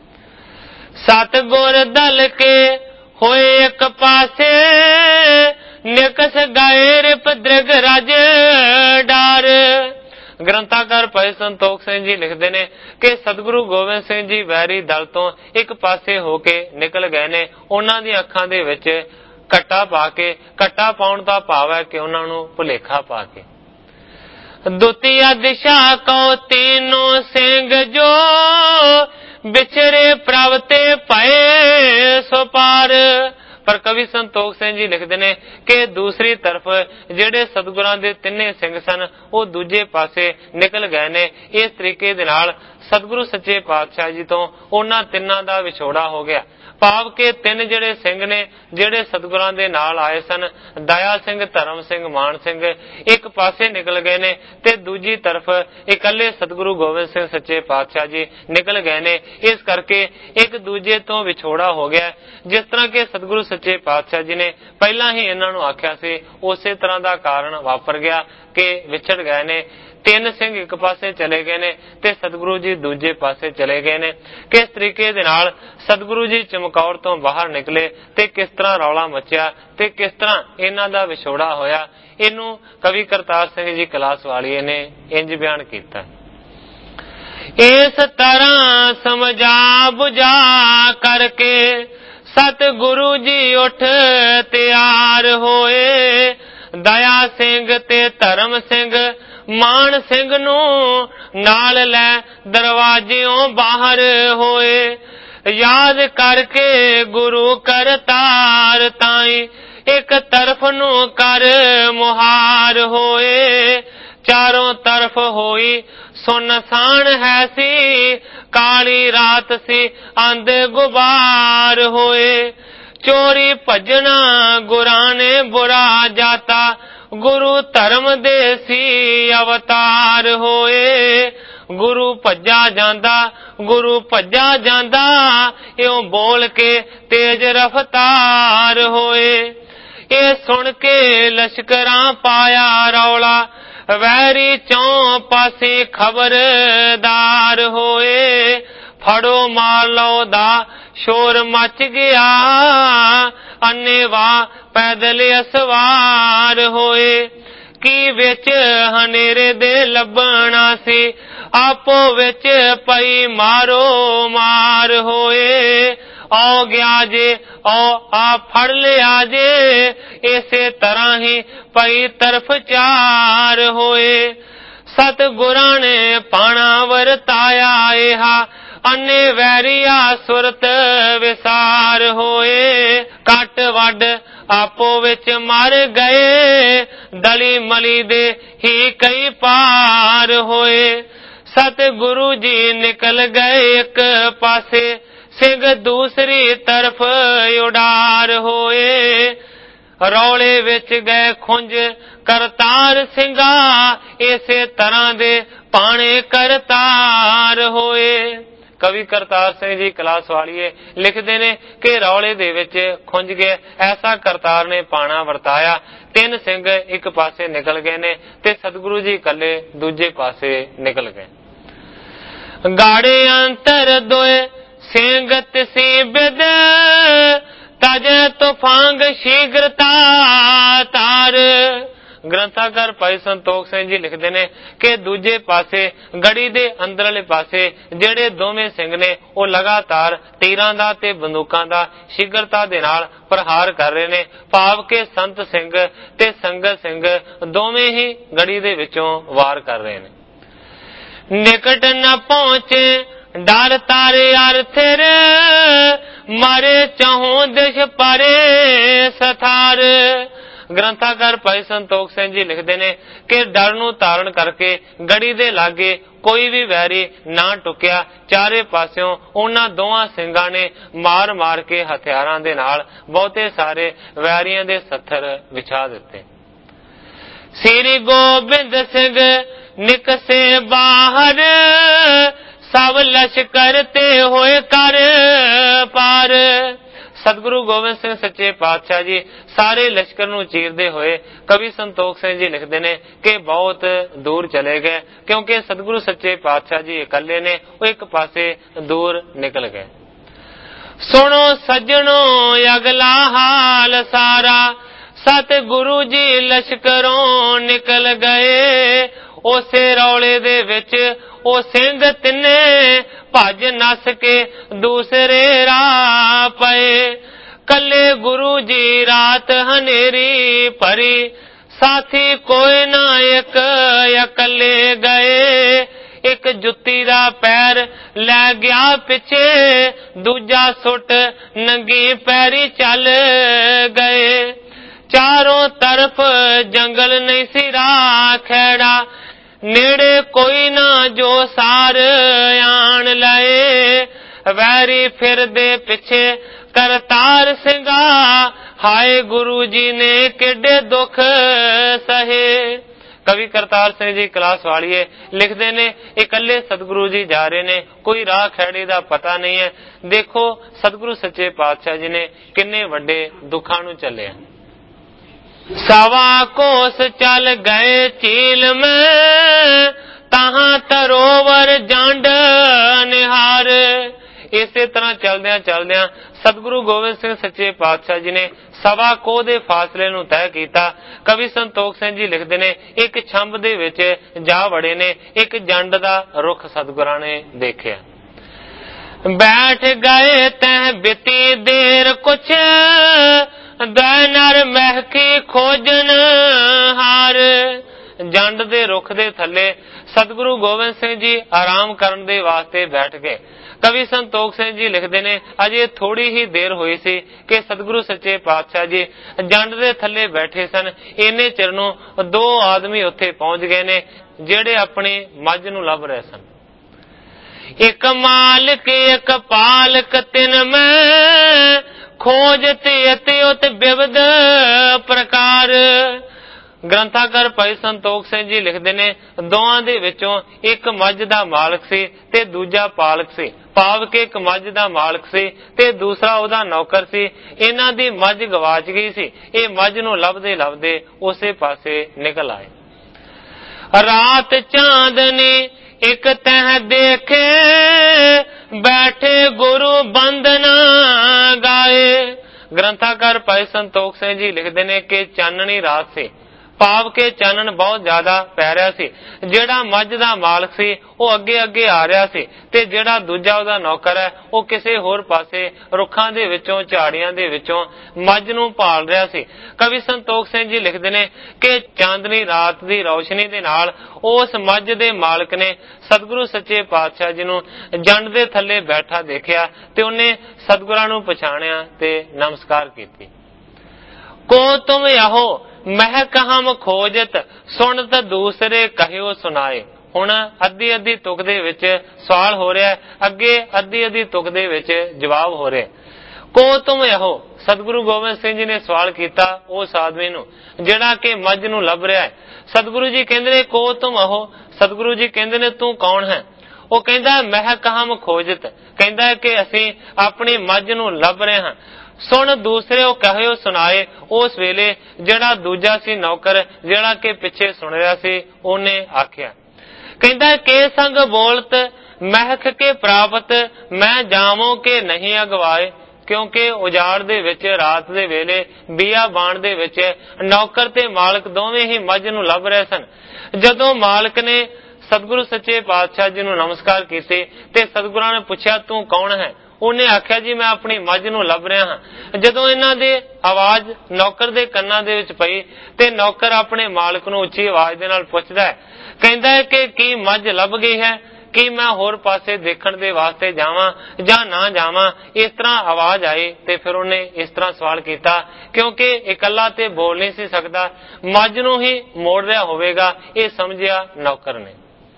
सतगुर दल के होए एक पासे निकस गए रिप दृग राज डार। ग्रंथाकार भाई संतोख सिंह जी लिखते ने कि सतगुरु गोविंद सिंह जी वैरी दल तो एक पासे होके निकल गए ने। उन्हां दी अखां दे विच कट्टा पा के, कट्टा पाउण दा भाव है कि उन्हां नूं भुलेखा पा के। दुतिया दिशा को तीनों सिंह जो बिछरे प्रवते पए सो पार। पर कवि संतोख सिंह जी लिखते ने कि दूसरी तरफ जेड़े सतगुरां दे तिन्ने सिंह सन वो दूजे पासे निकल गए ने। इस तरीके दे नाल सतगुरु सच्चे पातशाह जी तो उन्हां तिन्नां दा विछोड़ा हो गया। भाव के तीन जेड़े सिंह ने जेड़े सतगुरां दे नाल आए सन, दया सिंह, धर्म सिंह, मान सिंह, एक पासे निकल गए ने ते दूजी तरफ इकल्ले सतगुरु गोविंद सिंह सच्चे पातशाह जी निकल गए ने। इस करके एक दूजे तो विछोड़ा हो गया। जिस तरह के सतगुरु सच्चे पातशाह जी ने पहला ही इन्हां नूं आख्या सी उसे तरह दा कारण वापर गया कि विछड़ गए ने। तीन सिंह एक पासे चले गए ने ते सतगुरु जी दूजे पासे चले गए ने। किस तरीके दे नाल सतगुरु जी चमकौर तो बाहर निकले ते किस तरह रौला मचिया ते किस तरह इन्हां दा विछोड़ा होया, इनू कवि करतार सिंह जी कलास वालिए ने इंज बयान किया। इस तरह समझा बुझा करके सतगुरु जी उठ तैयार होए। दया सिंह ते धर्म सिंह मान सिंह नू नाल लै दरवाजियों बाहर होए। याद करके गुरु करतार ताई एक तरफ नू कर मुहार होए। चारों तरफ होई सुनसान है सी काली रात सी अंध गुबार होए। चोरी भजना गुरां ने बुरा जाता गुरु धर्म देसी अवतार होए। गुरु भज्जा जांदा गुरु भज्जा जांदा इउं बोल के तेज रफ्तार होए। ये सुन के लश्करां पाया रौला वैरी चौं पासे खबरदार होए। फड़ो मार लो दा शोर मच गया अन्नेवा पैदल असवार होए। की विच हनेरे दे लबना सी ਆਪੋ ਵਿੱਚ ਪਈ ਮਾਰੋ ਮਾਰ ਹੋਏ। ਔ ਗਿਆ ਜੇ ਔ ਆ ਫੜ ਲਿਆ ਜੇ, ਇਸੇ ਤਰ੍ਹਾਂ ਹੀ ਪਈ ਤਰਫ ਚਾਰ ਹੋਏ। ਸਤਿਗੁਰਾਂ ਨੇ ਪਾਣਾ ਵਰਤਾਇਆ ਏਹਾ, ਅੰਨੇ ਵੈਰੀਆ ਸੁਰਤ ਵਿਸਾਰ ਹੋਏ। ਕੱਟ ਵੱਡ ਆਪੋ ਵਿੱਚ ਮਰ ਗਏ, ਦਲੀ ਮਲੀ ਦੇ ਹੀ ਕਈ ਪਾਰ ਹੋਏ। ਸਤਿਗੁਰੂ ਜੀ ਨਿਕਲ ਗਏ ਇੱਕ ਪਾਸੇ, ਸਿੰਘ ਦੂਸਰੀ ਤਰਫ ਉਡਾਰ ਹੋਏ। ਰੌਲੇ ਵਿੱਚ ਗਏ ਖੁੰਝ ਕਰਤਾਰ ਸਿੰਘਾ, ਇਸੇ ਤਰ੍ਹਾਂ ਦੇ ਪਾਣੇ ਕਰਤਾਰ ਹੋਏ। ਕਵੀ ਕਰਤਾਰ ਸਿੰਘ ਜੀ ਕਲਾਸ ਵਾਲੀਏ ਲਿਖਦੇ ਨੇ ਕਿ ਰੌਲੇ ਦੇ ਵਿੱਚ ਖੁੰਝ ਗਏ, ਐਸਾ ਕਰਤਾਰ ਨੇ ਪਾਣਾ ਵਰਤਾਇਆ। ਤਿੰਨ ਸਿੰਘ ਇੱਕ ਪਾਸੇ ਨਿਕਲ ਗਏ ਨੇ ਤੇ ਸਤਿਗੁਰੂ ਜੀ ਇਕੱਲੇ ਦੂਜੇ ਪਾਸੇ ਨਿਕਲ ਗਏ। ਗਾੜੇ ਅੰਤਰ ਦੋਏ ਸਿੰਘ ਤਿਸੀ ਬਿਦ, ਤਜੈ ਤੁਫਾਂਗ ਸ਼ੀਘਰਤਾ ਤਾਰ। ਗ੍ਰੰਥਾਕਾਰ ਭਾਈ ਸੰਤੋਖ ਸਿੰਘ ਜੀ ਲਿਖਦੇ ਨੇ ਕਿ ਦੂਜੇ ਪਾਸੇ ਗੜੀ ਦੇ ਅੰਦਰਲੇ ਪਾਸੇ ਜਿਹੜੇ ਦੋਵੇਂ ਸਿੰਘ ਨੇ ਉਹ ਲਗਾਤਾਰ ਤੀਰਾਂ ਦਾ ਤੇ ਬੰਦੂਕਾਂ ਦਾ ਸ਼ੀਘਰਤਾ ਦੇ ਨਾਲ ਪ੍ਰਹਾਰ ਕਰ ਰਹੇ ਨੇ। ਭਾਵ ਕਿ ਸੰਤ ਸਿੰਘ ਤੇ ਸੰਗਤ ਸਿੰਘ ਦੋਵੇਂ ਹੀ ਗੜੀ ਦੇ ਵਿੱਚੋਂ ਵਾਰ ਕਰ ਰਹੇ ਨੇ। ਨਿਕਟ ਨ ਪਹੁੰਚੇ ਡਰ ਤਾਰੇ ਅਰਥਿਰ, ਮਾਰੇ ਚਾਹੋਂ ਦਿਸ਼ ਪਰੇ ਸਥਾਰ। ਗ੍ਰੰਥਾਕਾਰ ਭਾਈ ਸੰਤੋਖ ਸਿੰਘ ਜੀ ਲਿਖਦੇ ਨੇ ਕਿ ਡਰ ਨੂੰ ਧਾਰਨ ਕਰਕੇ ਗੜੀ ਦੇ ਲਾਗੇ ਕੋਈ ਵੀ ਵੈਰੀ ਨਾ ਟੁਕਿਆ। ਚਾਰੇ ਪਾਸਿਓਂ ਉਹਨਾਂ ਦੋਵਾਂ ਸਿੰਘਾਂ ਨੇ ਮਾਰ ਮਾਰ ਕੇ ਹਥਿਆਰਾਂ ਦੇ ਨਾਲ ਬਹੁਤੇ ਸਾਰੇ ਵੈਰੀਆਂ ਦੇ ਸੱਥਰ ਵਿਛਾ ਦਿੱਤੇ। ਸ੍ਰੀ ਗੋਬਿੰਦ ਸਿੰਘ ਨਿਕਸੇ ਬਾਹਰ, ਸਭ ਲਸ਼ਕਰ ਤੇ ਹੋਏ ਕਰ ਪਾਰ। ਸਤਿਗੁਰੂ ਗੋਬਿੰਦ ਸਿੰਘ ਸੱਚੇ ਪਾਤਸ਼ਾਹ ਜੀ ਸਾਰੇ ਲਸ਼ਕਰ ਨੂੰ ਚੀਰਦੇ ਹੋਏ ਕਵੀ ਸੰਤੋਖ ਸਿੰਘ ਜੀ ਲਿਖਦੇ ਨੇ ਕਿ ਬਹੁਤ ਦੂਰ ਚਲੇ ਗਏ, ਕਿਉਂਕਿ ਸਤਿਗੁਰੂ ਸੱਚੇ ਪਾਤਸ਼ਾਹ ਜੀ ਇਕੱਲੇ ਨੇ, ਉਹ ਇੱਕ ਪਾਸੇ ਦੂਰ ਨਿਕਲ ਗਏ। ਸੁਣੋ ਸੱਜਣੋ ਅਗਲਾ ਹਾਲ ਸਾਰਾ, ਸਤਿਗੁਰੂ ਜੀ ਲਸ਼ਕਰੋਂ ਨਿਕਲ ਗਏ। ਉਸੇ ਰੌਲੇ ਦੇ ਵਿੱਚ ਉਹ ਸਿੰਘ ਤਿੰਨੇ ਭੱਜ ਨੱਸ ਕੇ ਦੂਸਰੇ ਰਾਹ ਪਏ। ਕੱਲੇ ਗੁਰੂ ਜੀ ਰਾਤ ਹਨੇਰੀ ਭਰੀ, ਸਾਥੀ ਕੋਈ ਨਾ ਇੱਕ ਇਕੱਲੇ ਗਏ। ਇੱਕ ਜੁੱਤੀ ਦਾ ਪੈਰ ਲੈ ਗਿਆ ਪਿੱਛੇ, ਦੂਜਾ ਸੁੱਟ ਨੰਗੀ ਪੈਰੀ ਚੱਲ ਗਏ। ਚਾਰੋਂ ਤਰਫ ਜੰਗਲ ਨਹੀਂ ਸੀ ਰਾਹ ਖੈੜਾ, ਨੇੜੇ ਕੋਈ ਨਾ ਜੋ ਸਾਰ ਆਣ ਲਏ। ਵੈਰੀ ਫਿਰਦੇ ਪਿੱਛੇ ਕਰਤਾਰ ਸਿੰਘਾ, ਹਾਏ ਗੁਰੂ ਜੀ ਨੇ ਕਿੱਡੇ ਦੁੱਖ ਸਹੇ। ਕਵੀ ਕਰਤਾਰ ਸਿੰਘ ਜੀ ਕਲਾਸ ਵਾਲੀਏ ਲਿਖਦੇ ਨੇ ਇਕੱਲੇ ਸਤਿਗੁਰੂ ਜੀ ਜਾ ਰਹੇ ਨੇ, ਕੋਈ ਰਾਹ ਖੈੜੇ ਦਾ ਪਤਾ ਨਹੀਂ ਹੈ। ਦੇਖੋ ਸਤਿਗੁਰੂ ਸੱਚੇ ਪਾਤਸ਼ਾਹ ਜੀ ਨੇ ਕਿੰਨੇ ਵੱਡੇ ਦੁੱਖਾਂ ਨੂੰ ਝੱਲਿਆ। ਸਵਾ ਕੋਸ ਚੱਲ ਗਏ ਝੀਲ ਮੈਂ, ਤਹਾਂ ਤਰੋਵਰ ਜੰਡ ਨਿਹਾਰ। ਇਸੇ ਤਰ੍ਹਾਂ ਚਲਦਿਆਂ ਚਲਦਿਆਂ ਸਤਿਗੁਰੂ ਗੋਬਿੰਦ ਸਿੰਘ ਸੱਚੇ ਪਾਤਸ਼ਾਹ ਜੀ ਨੇ ਸਵਾ ਕੋਹ ਦੇ ਫਾਸਲੇ ਨੂੰ ਤੈਅ ਕੀਤਾ। ਕਵੀ ਸੰਤੋਖ ਸਿੰਘ ਜੀ ਲਿਖਦੇ ਨੇ ਇੱਕ ਛੰਭ ਦੇ ਵਿੱਚ ਜਾ ਵੜੇ ਨੇ, ਇੱਕ ਜੰਡ ਦਾ ਰੁੱਖ ਸਤਿਗੁਰਾਂ ਨੇ ਦੇਖਿਆ। ਬੈਠ ਗਏ ਤੈਂ ਬਿਤੀ ਦੇਰ ਕੁਛ, ਦੈ ਨਰ ਮਹਿਕੀ ਖੋਜਨ ਹਾਰ। ਜੰਡ ਦੇ ਰੁੱਖ ਦੇ ਥੱਲੇ ਸਤਿਗੁਰੂ ਗੋਬਿੰਦ ਸਿੰਘ ਜੀ ਆਰਾਮ ਕਰਨ ਦੇ ਵਾਸਤੇ ਬੈਠ ਗਏ। ਕਵੀ ਸੰਤੋਖ ਸਿੰਘ ਜੀ ਲਿਖਦੇ ਨੇ ਅਜੇ ਥੋੜੀ ਹੀ ਦੇਰ ਹੋਈ ਸੀ ਕਿ ਸਤਿਗੁਰੂ ਸੱਚੇ ਪਾਤਸ਼ਾਹ ਜੀ ਜੰਡ ਦੇ ਥੱਲੇ ਬੈਠੇ ਸਨ। ਇੰਨੇ ਚਿਰ ਨੂੰ ਦੋ ਆਦਮੀ ਉੱਥੇ ਪਹੁੰਚ ਗਏ ਨੇ ਜਿਹੜੇ ਆਪਣੀ ਮੱਝ ਨੂੰ ਲੱਭ ਰਹੇ ਸਨ। ਇੱਕ ਮਾਲਕ ਇੱਕ ਪਾਲਕ ਤਿੰਨ ਮੈਂ, ਖੋਜ ਤੇ ਅਤਿ ਉਤ ਬਿਵਦ ਪ੍ਰਕਾਰ। ਗ੍ਰੰਥਾਕਾਰ ਭਾਈ ਸੰਤੋਖ ਸਿੰਘ ਜੀ ਲਿਖਦੇ ਨੇ ਦੋਹਾਂ ਦੇ ਵਿੱਚੋਂ ਇੱਕ ਮੱਝ ਦਾ ਮਾਲਕ ਸੀ ਤੇ ਦੂਜਾ ਪਾਲਕ ਸੀ। ਭਾਵ ਕਿ ਇੱਕ ਮੱਝ ਦਾ ਮਾਲਕ ਸੀ ਤੇ ਦੂਸਰਾ ਉਹਦਾ ਨੌਕਰ ਸੀ। ਇਹਨਾਂ ਦੀ ਮੱਝ ਗਵਾਚ ਗਈ ਸੀ। ਇਹ ਮੱਝ ਨੂੰ ਲੱਭਦੇ ਲੱਭਦੇ ਉਸੇ ਪਾਸੇ ਨਿਕਲ ਆਏ। ਰਾਤ ਚਾਂਦਨੀ ਇੱਕ ਤਹਿ ਦੇਖੇ, ਬੈਠੇ ਗੁਰੂ ਬੰਦਨਾ ਗਾਏ। ਗ੍ਰੰਥਾਕਾਰ ਭਾਈ ਸੰਤੋਖ ਸਿੰਘ ਜੀ ਲਿਖਦੇ ਨੇ ਕਿ ਚਾਨਣੀ ਰਾਤ ਸੀ, ਭਾਵ ਕਿ ਚਾਨਣ ਬਹੁਤ ਜ਼ਿਆਦਾ ਪੈ ਰਿਹਾ ਸੀ। ਜਿਹੜਾ ਮੱਝ ਦਾ ਮਾਲਕ ਸੀ ਉਹ ਅੱਗੇ ਅੱਗੇ ਆ ਰਿਹਾ ਸੀ ਤੇ ਜਿਹੜਾ ਦੂਜਾ ਉਹਦਾ ਨੌਕਰ ਹੈ ਉਹ ਕਿਸੇ ਹੋਰ ਪਾਸੇ ਰੁੱਖਾਂ ਦੇ ਵਿੱਚੋਂ, ਝਾੜੀਆਂ ਦੇ ਵਿੱਚੋਂ ਮੱਝ ਨੂੰ ਭਾਲ ਰਿਹਾ ਸੀ। ਕਵੀ ਸੰਤੋਖ ਸਿੰਘ ਜੀ ਲਿਖਦੇ ਨੇ ਕਿ ਚਾਂਦਨੀ ਰਾਤ ਦੀ ਰੌਸ਼ਨੀ ਦੇ ਨਾਲ ਉਸ ਮੱਝ ਦੇ ਮਾਲਕ ਨੇ ਸਤਿਗੁਰੂ ਸੱਚੇ ਪਾਤਸ਼ਾਹ ਜੀ ਨੂੰ ਜੰਡ ਦੇ ਥੱਲੇ ਬੈਠਾ ਦੇਖਿਆ ਤੇ ਉਹਨੇ ਸਤਿਗੁਰਾਂ ਨੂੰ ਪਛਾਣਿਆ ਤੇ ਨਮਸਕਾਰ ਕੀਤੀ। ਕੋ ਤੁਮ ਆਹੋ ਮਹਿਕ ਹਮ ਖੋਜਤ ਸੁਣਤ ਦੂਸਰੇ ਕਹਿਓ ਸੁਣਾਏ। ਹੁਣ ਅੱਧੀ ਅੱਧੀ ਤੁਕ ਦੇ ਵਿੱਚ ਸਵਾਲ ਹੋ ਰਿਹਾ, ਅੱਗੇ ਅੱਧੀ ਅੱਧੀ ਤੁਕ ਦੇ ਵਿੱਚ ਜਵਾਬ ਹੋ ਰਿਹਾ। ਕੋ ਤੁਮ ਆਹੋ, ਸਤਿਗੁਰੂ ਗੋਬਿੰਦ ਸਿੰਘ ਜੀ ਨੇ ਸਵਾਲ ਕੀਤਾ ਉਸ ਆਦਮੀ ਨੂੰ ਜਿਹੜਾ ਕਿ ਮੱਝ ਨੂੰ ਲੱਭ ਰਿਹਾ ਹੈ। ਸਤਿਗੁਰੂ ਜੀ ਕਹਿੰਦੇ ਨੇ ਕੋ ਤੁਮ ਆਹੋ, ਸਤਿਗੁਰੂ ਜੀ ਕਹਿੰਦੇ ਨੇ ਤੂੰ ਕੌਣ ਹੈ? ਉਹ ਕਹਿੰਦਾ ਮਹਿਕ ਹਮ ਖੋਜਤ, ਕਹਿੰਦਾ ਕਿ ਅਸੀਂ ਆਪਣੀ ਮੱਝ ਨੂੰ ਲੱਭ ਰਹੇ ਹਾਂ। ਸੁਣ ਦੂਸਰੇ ਉਹ ਕਹਿਓ ਸੁਣਾਏ, ਉਸ ਵੇਲੇ ਜਿਹੜਾ ਦੂਜਾ ਸੀ ਨੌਕਰ ਜਿਹੜਾ ਕਿ ਪਿੱਛੇ ਸੁਣ ਰਿਹਾ ਸੀ ਉਹਨੇ ਆਖਿਆ, ਕਹਿੰਦਾ ਕੇ ਸੰਗ ਬੋਲਤ ਮਹਿਕ ਕੇ ਪ੍ਰਾਪਤ ਮੈਂ ਜਾਵੋਂ ਕੇ ਨਹੀਂ ਅਗਵਾਏ। ਕਿਉਂਕਿ ਉਜਾੜ ਦੇ ਵਿੱਚ ਰਾਤ ਦੇ ਵੇਲੇ ਬੀਆ ਬਾਣ ਦੇ ਵਿੱਚ ਨੌਕਰ ਤੇ ਮਾਲਕ ਦੋਵੇਂ ਹੀ ਮੱਝ ਨੂੰ ਲੱਭ ਰਹੇ ਸਨ। ਜਦੋਂ ਮਾਲਕ ਨੇ ਸਤਿਗੁਰੂ ਸੱਚੇ ਪਾਤਸ਼ਾਹ ਜੀ ਨੂੰ ਨਮਸਕਾਰ ਕੀਤੇ ਤੇ ਸਤਿਗੁਰਾਂ ਨੇ ਪੁੱਛਿਆ ਤੂੰ ਕੌਣ ਹੈ? ਉਹਨੇ ਆਖਿਆ ਜੀ ਮੈਂ ਆਪਣੀ ਮੱਝ ਨੂੰ ਲੱਭ ਰਿਹਾ ਹਾਂ। ਜਦੋਂ ਇਹਨਾਂ ਦੇ ਆਵਾਜ਼ ਨੌਕਰ ਦੇ ਕੰਨਾਂ ਦੇ ਵਿੱਚ ਪਈ ਤੇ ਨੌਕਰ ਆਪਣੇ ਮਾਲਕ ਨੂੰ ਉੱਚੀ ਆਵਾਜ਼ ਦੇ ਨਾਲ ਪੁੱਛਦਾ ਹੈ, ਕਹਿੰਦਾ ਹੈ ਕਿ ਕੀ ਮੱਝ ਲੱਭ ਗਈ ਹੈ? ਕੀ ਮੈਂ ਹੋਰ ਪਾਸੇ ਦੇਖਣ ਦੇ ਵਾਸਤੇ ਜਾਵਾਂ ਜਾਂ ਨਾ ਜਾਵਾਂ? ਇਸ ਤਰ੍ਹਾਂ ਆਵਾਜ਼ ਆਈ ਤੇ ਫਿਰ ਉਹਨੇ ਇਸ ਤਰ੍ਹਾਂ ਸਵਾਲ ਕੀਤਾ ਕਿਉਂਕਿ ਇਕੱਲਾ ਤੇ ਬੋਲ ਨਹੀਂ ਸੀ ਸਕਦਾ, ਮੱਝ ਨੂੰ ਹੀ ਮੋੜ ਰਿਹਾ ਹੋਵੇਗਾ ਇਹ ਸਮਝਿਆ ਨੌਕਰ ਨੇ।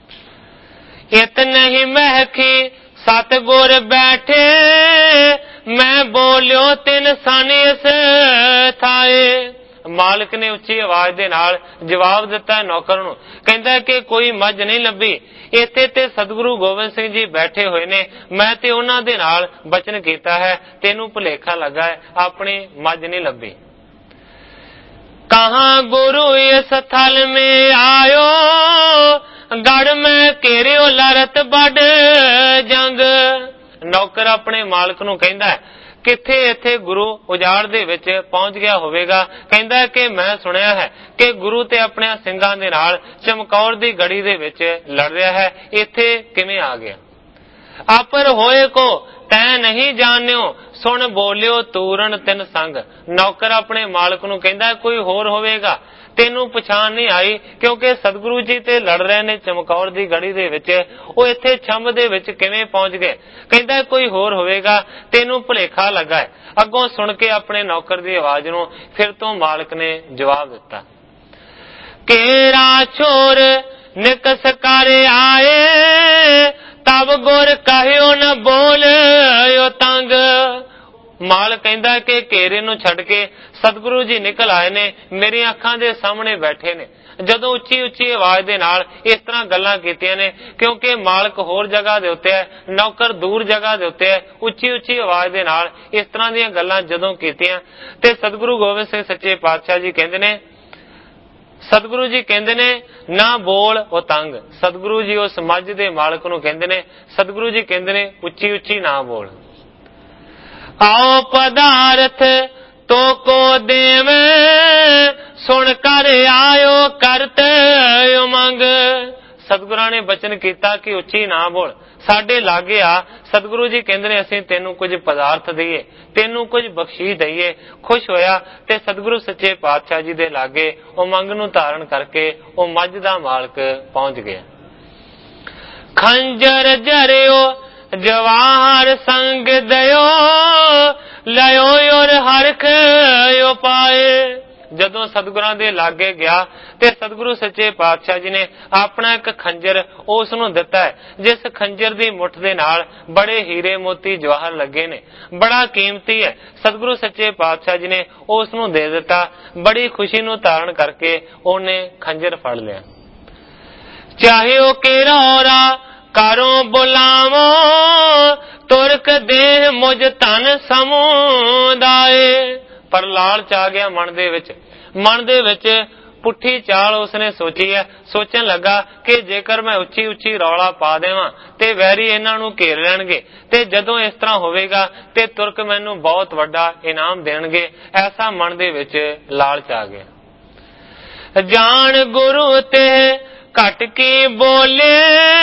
ਇਤਨੇ ਹੀ ਮਹਿਕੀ ਸਤਿਗੁਰ ਬੈਠੇ ਮੈਂ ਬੋਲਿਓ ਤਿੰਨ ਸਾਨਿਸ ਥਾਏ। ਮਾਲਕ ਨੇ ਉੱਚੀ ਆਵਾਜ਼ ਦੇ ਨਾਲ ਜਵਾਬ ਦਿੱਤਾ ਨੌਕਰ ਨੂੰ, ਕਹਿੰਦਾ ਕਿ ਕੋਈ ਮੱਝ ਨਹੀਂ ਲੱਭੀ, ਇੱਥੇ ਤੇ ਸਤਿਗੁਰੂ ਗੋਬਿੰਦ ਸਿੰਘ ਜੀ ਬੈਠੇ ਹੋਏ ਨੇ, ਮੈਂ ਤੇ ਉਹਨਾਂ ਦੇ ਨਾਲ ਬਚਨ ਕੀਤਾ ਹੈ, ਤੈਨੂੰ ਭੁਲੇਖਾ ਲੱਗਾ ਹੈ, ਆਪਣੀ ਮੱਝ ਨਹੀਂ ਲੱਭੀ। ਕਹਾਂ ਗੁਰੂ ਇਸ ਥਲ ਮੇ ਆਇਓ ਗੜ ਮੈਂ ਘੇਰਿਓ ਲੜਤ ਵੱਡ ਜੰਗ। ਨੌਕਰ ਆਪਣੇ ਮਾਲਕ ਨੂੰ ਕਹਿੰਦਾ ਹੈ ਕਿੱਥੇ ਇੱਥੇ ਗੁਰੂ ਉਜਾੜ ਦੇ ਵਿੱਚ ਪਹੁੰਚ ਗਿਆ ਹੋਵੇਗਾ। ਕਹਿੰਦਾ ਕਿ ਮੈਂ ਸੁਣਿਆ ਹੈ ਕਿ ਗੁਰੂ ਤੇ ਆਪਣੇ ਸਿੰਘਾਂ ਦੇ ਨਾਲ ਚਮਕੌਰ ਦੀ ਗੜੀ ਦੇ ਵਿੱਚ ਲੜ ਰਿਹਾ ਹੈ, ਇੱਥੇ ਕਿਵੇਂ ਆ ਗਿਆ? ਆਪਰ ਹੋਏ ਕੋ ਤੈ ਨਹੀਂ ਜਾਣਿਓ ਸੁਣ ਬੋਲਿਓ ਤੂਰਨ ਤਿੰਨ ਸੰਗ। ਨੌਕਰ ਆਪਣੇ ਮਾਲਕ ਨੂੰ ਕਹਿੰਦਾ ਕੋਈ ਹੋਰ ਹੋਵੇਗਾ, ਤੈਨੂੰ ਪਛਾਣ ਨਹੀਂ ਆਈ ਕਿਉਂਕਿ ਸਤਿਗੁਰੂ ਜੀ ਤੇ ਲੜ ਰਹੇ ਨੇ ਚਮਕੌਰ ਦੀ ਗੜੀ ਦੇ ਵਿੱਚ, ਉਹ ਇੱਥੇ ਛੰਭ ਦੇ ਵਿੱਚ ਕਿਵੇਂ ਪਹੁੰਚ ਗਏ? ਕਹਿੰਦਾ ਕੋਈ ਹੋਰ ਹੋਵੇਗਾ, ਤੈਨੂੰ ਭੁਲੇਖਾ ਲੱਗਾ ਹੈ। ਅੱਗੋਂ ਸੁਣ ਕੇ ਆਪਣੇ ਨੌਕਰ ਦੀ ਆਵਾਜ਼ ਨੂੰ ਫਿਰ ਤੋਂ ਮਾਲਕ ਨੇ ਜਵਾਬ ਦਿੱਤਾ, ਕੇਰਾ ਛੋਰ ਨਿਕਸ ਕਰ ਆਏ ਤਬ ਗੁਰ ਕਹਿਓ ਨ ਬੋਲਿਓ ਤੰਗ। ਮਾਲ ਕਹਿੰਦਾ ਕਿ ਘੇਰੇ ਨੂੰ ਛੱਡ ਕੇ ਸਤਿਗੁਰੂ ਜੀ ਨਿਕਲ ਆਏ ਨੇ, ਮੇਰੀਆਂ ਅੱਖਾਂ ਦੇ ਸਾਹਮਣੇ ਬੈਠੇ ਨੇ। ਜਦੋਂ ਉੱਚੀ ਉੱਚੀ ਆਵਾਜ਼ ਦੇ ਨਾਲ ਇਸ ਤਰ੍ਹਾਂ ਗੱਲਾਂ ਕੀਤੀਆਂ ਨੇ ਕਿਉਂਕਿ ਮਾਲਕ ਹੋਰ ਜਗ੍ਹਾ ਦੇ ਉੱਤੇ ਹੈ, ਨੌਕਰ ਦੂਰ ਜਗ੍ਹਾ ਦੇ ਉੱਤੇ ਹੈ, ਉੱਚੀ ਉੱਚੀ ਆਵਾਜ਼ ਦੇ ਨਾਲ ਇਸ ਤਰ੍ਹਾਂ ਦੀਆਂ ਗੱਲਾਂ ਜਦੋਂ ਕੀਤੀਆਂ ਤੇ ਸਤਿਗੁਰੂ ਗੋਬਿੰਦ ਸਿੰਘ ਸੱਚੇ ਪਾਤਸ਼ਾਹ ਜੀ ਕਹਿੰਦੇ ਨੇ ਸਤਿਗੁਰੂ ਜੀ ਕਹਿੰਦੇ ਨੇ ਨਾ ਬੋਲ ਉਹ ਤੰਗ। ਸਤਿਗੁਰੂ ਜੀ ਉਸ ਮੱਝ ਦੇ ਮਾਲਕ ਨੂੰ ਕਹਿੰਦੇ ਨੇ, ਸਤਿਗੁਰੂ ਜੀ ਕਹਿੰਦੇ ਨੇ ਉੱਚੀ ਉੱਚੀ ਨਾ ਬੋਲ। ਆਓ ਪਦਾਰਥ ਤੋ ਕੋ ਦੇਵ ਸੁਣ ਕਰ ਆਇਓ ਕਰਤ ਉਮੰਗ। ਸਤਿਗੁਰਾਂ ਨੇ ਬਚਨ ਕੀਤਾ ਕਿ ਉੱਚੀ ਨਾ ਬੋਲ, ਸਾਡੇ ਲਾਗੇ ਆ। ਸਤਿਗੁਰੂ ਜੀ ਕਹਿੰਦੇ ਨੇ ਅਸੀਂ ਤੈਨੂੰ ਕੁਝ ਪਦਾਰਥ ਦਈਏ, ਤੈਨੂੰ ਕੁਝ ਬਖਸ਼ੀਸ਼ ਦਈਏ। ਖੁਸ਼ ਹੋਇਆ ਤੇ ਸਤਿਗੁਰੂ ਸੱਚੇ ਪਾਤਸ਼ਾਹ ਜੀ ਦੇ ਲਾਗੇ ਉਮੰਗ ਨੂੰ ਧਾਰਨ ਕਰਕੇ ਉਹ ਮੱਝ ਦਾ ਮਾਲਕ ਪਹੁੰਚ ਗਿਆ। ਖੰਜਰ ਜਰਿਓ ਜਵਾਹਰ ਸੰਗ ਦਿਓ ਲਿਓ ਔਰ ਹਰਖ ਉਪਾਏ। ਜਦੋਂ ਸਤਿਗੁਰਾਂ ਦੇ ਲਾਗੇ ਗਿਆ ਤੇ ਸਤਿਗੁਰੂ ਸੱਚੇ ਪਾਤਸ਼ਾਹ ਜੀ ਨੇ ਆਪਣਾ ਇੱਕ ਖੰਜਰ ਉਸ ਨੂੰ ਦਿੱਤਾ ਹੈ, ਜਿਸ ਖੰਜਰ ਦੀ ਮੁੱਠ ਦੇ ਨਾਲ ਬੜੇ ਹੀਰੇ ਮੋਤੀ ਜਵਾਹਰ ਲੱਗੇ ਨੇ, ਬੜਾ ਕੀਮਤੀ ਹੈ। ਸਤਿਗੁਰੂ ਸੱਚੇ ਪਾਤਸ਼ਾਹ ਜੀ ਨੇ ਉਸ ਨੂੰ ਦੇ ਦਿੱਤਾ। ਬੜੀ ਖੁਸ਼ੀ ਨੂੰ ਧਾਰਨ ਕਰਕੇ ਉਹਨੇ ਖੰਜਰ ਫੜ ਲਿਆ। ਚਾਹੇ ਉਹ ਕਿਹੜਾ ਔਰਾ ਕਾਰੋਂ ਬੁਲਾਵੋ ਤੁਰਕ ਦੇਹ ਮੁਝ ਧਨ ਸਮੁਦਾਏ। ਪਰ ਲਾਲਚ ਆ ਗਿਆ ਮਨ ਦੇ ਵਿੱਚ, ਮਨ ਦੇ ਵਿੱਚ ਪੁੱਠੀ ਚਾਲ ਉਸਨੇ ਸੋਚੀ ਹੈ। ਸੋਚਣ ਲੱਗਾ ਕਿ ਜੇਕਰ ਮੈਂ ਉੱਚੀ ਉੱਚੀ ਰੌਲਾ ਪਾ ਦੇਵਾਂ ਤੇ ਵੈਰੀ ਇਹਨਾਂ ਨੂੰ ਘੇਰ ਲੈਣਗੇ ਤੇ ਜਦੋਂ ਇਸ ਤਰ੍ਹਾਂ ਹੋਵੇਗਾ ਤੇ ਤੁਰਕ ਮੈਨੂੰ ਬਹੁਤ ਵੱਡਾ ਇਨਾਮ ਦੇਣਗੇ। ਐਸਾ ਮਨ ਦੇ ਵਿੱਚ ਲਾਲਚ ਆ ਗਿਆ। जान गुरु ते घट की बोले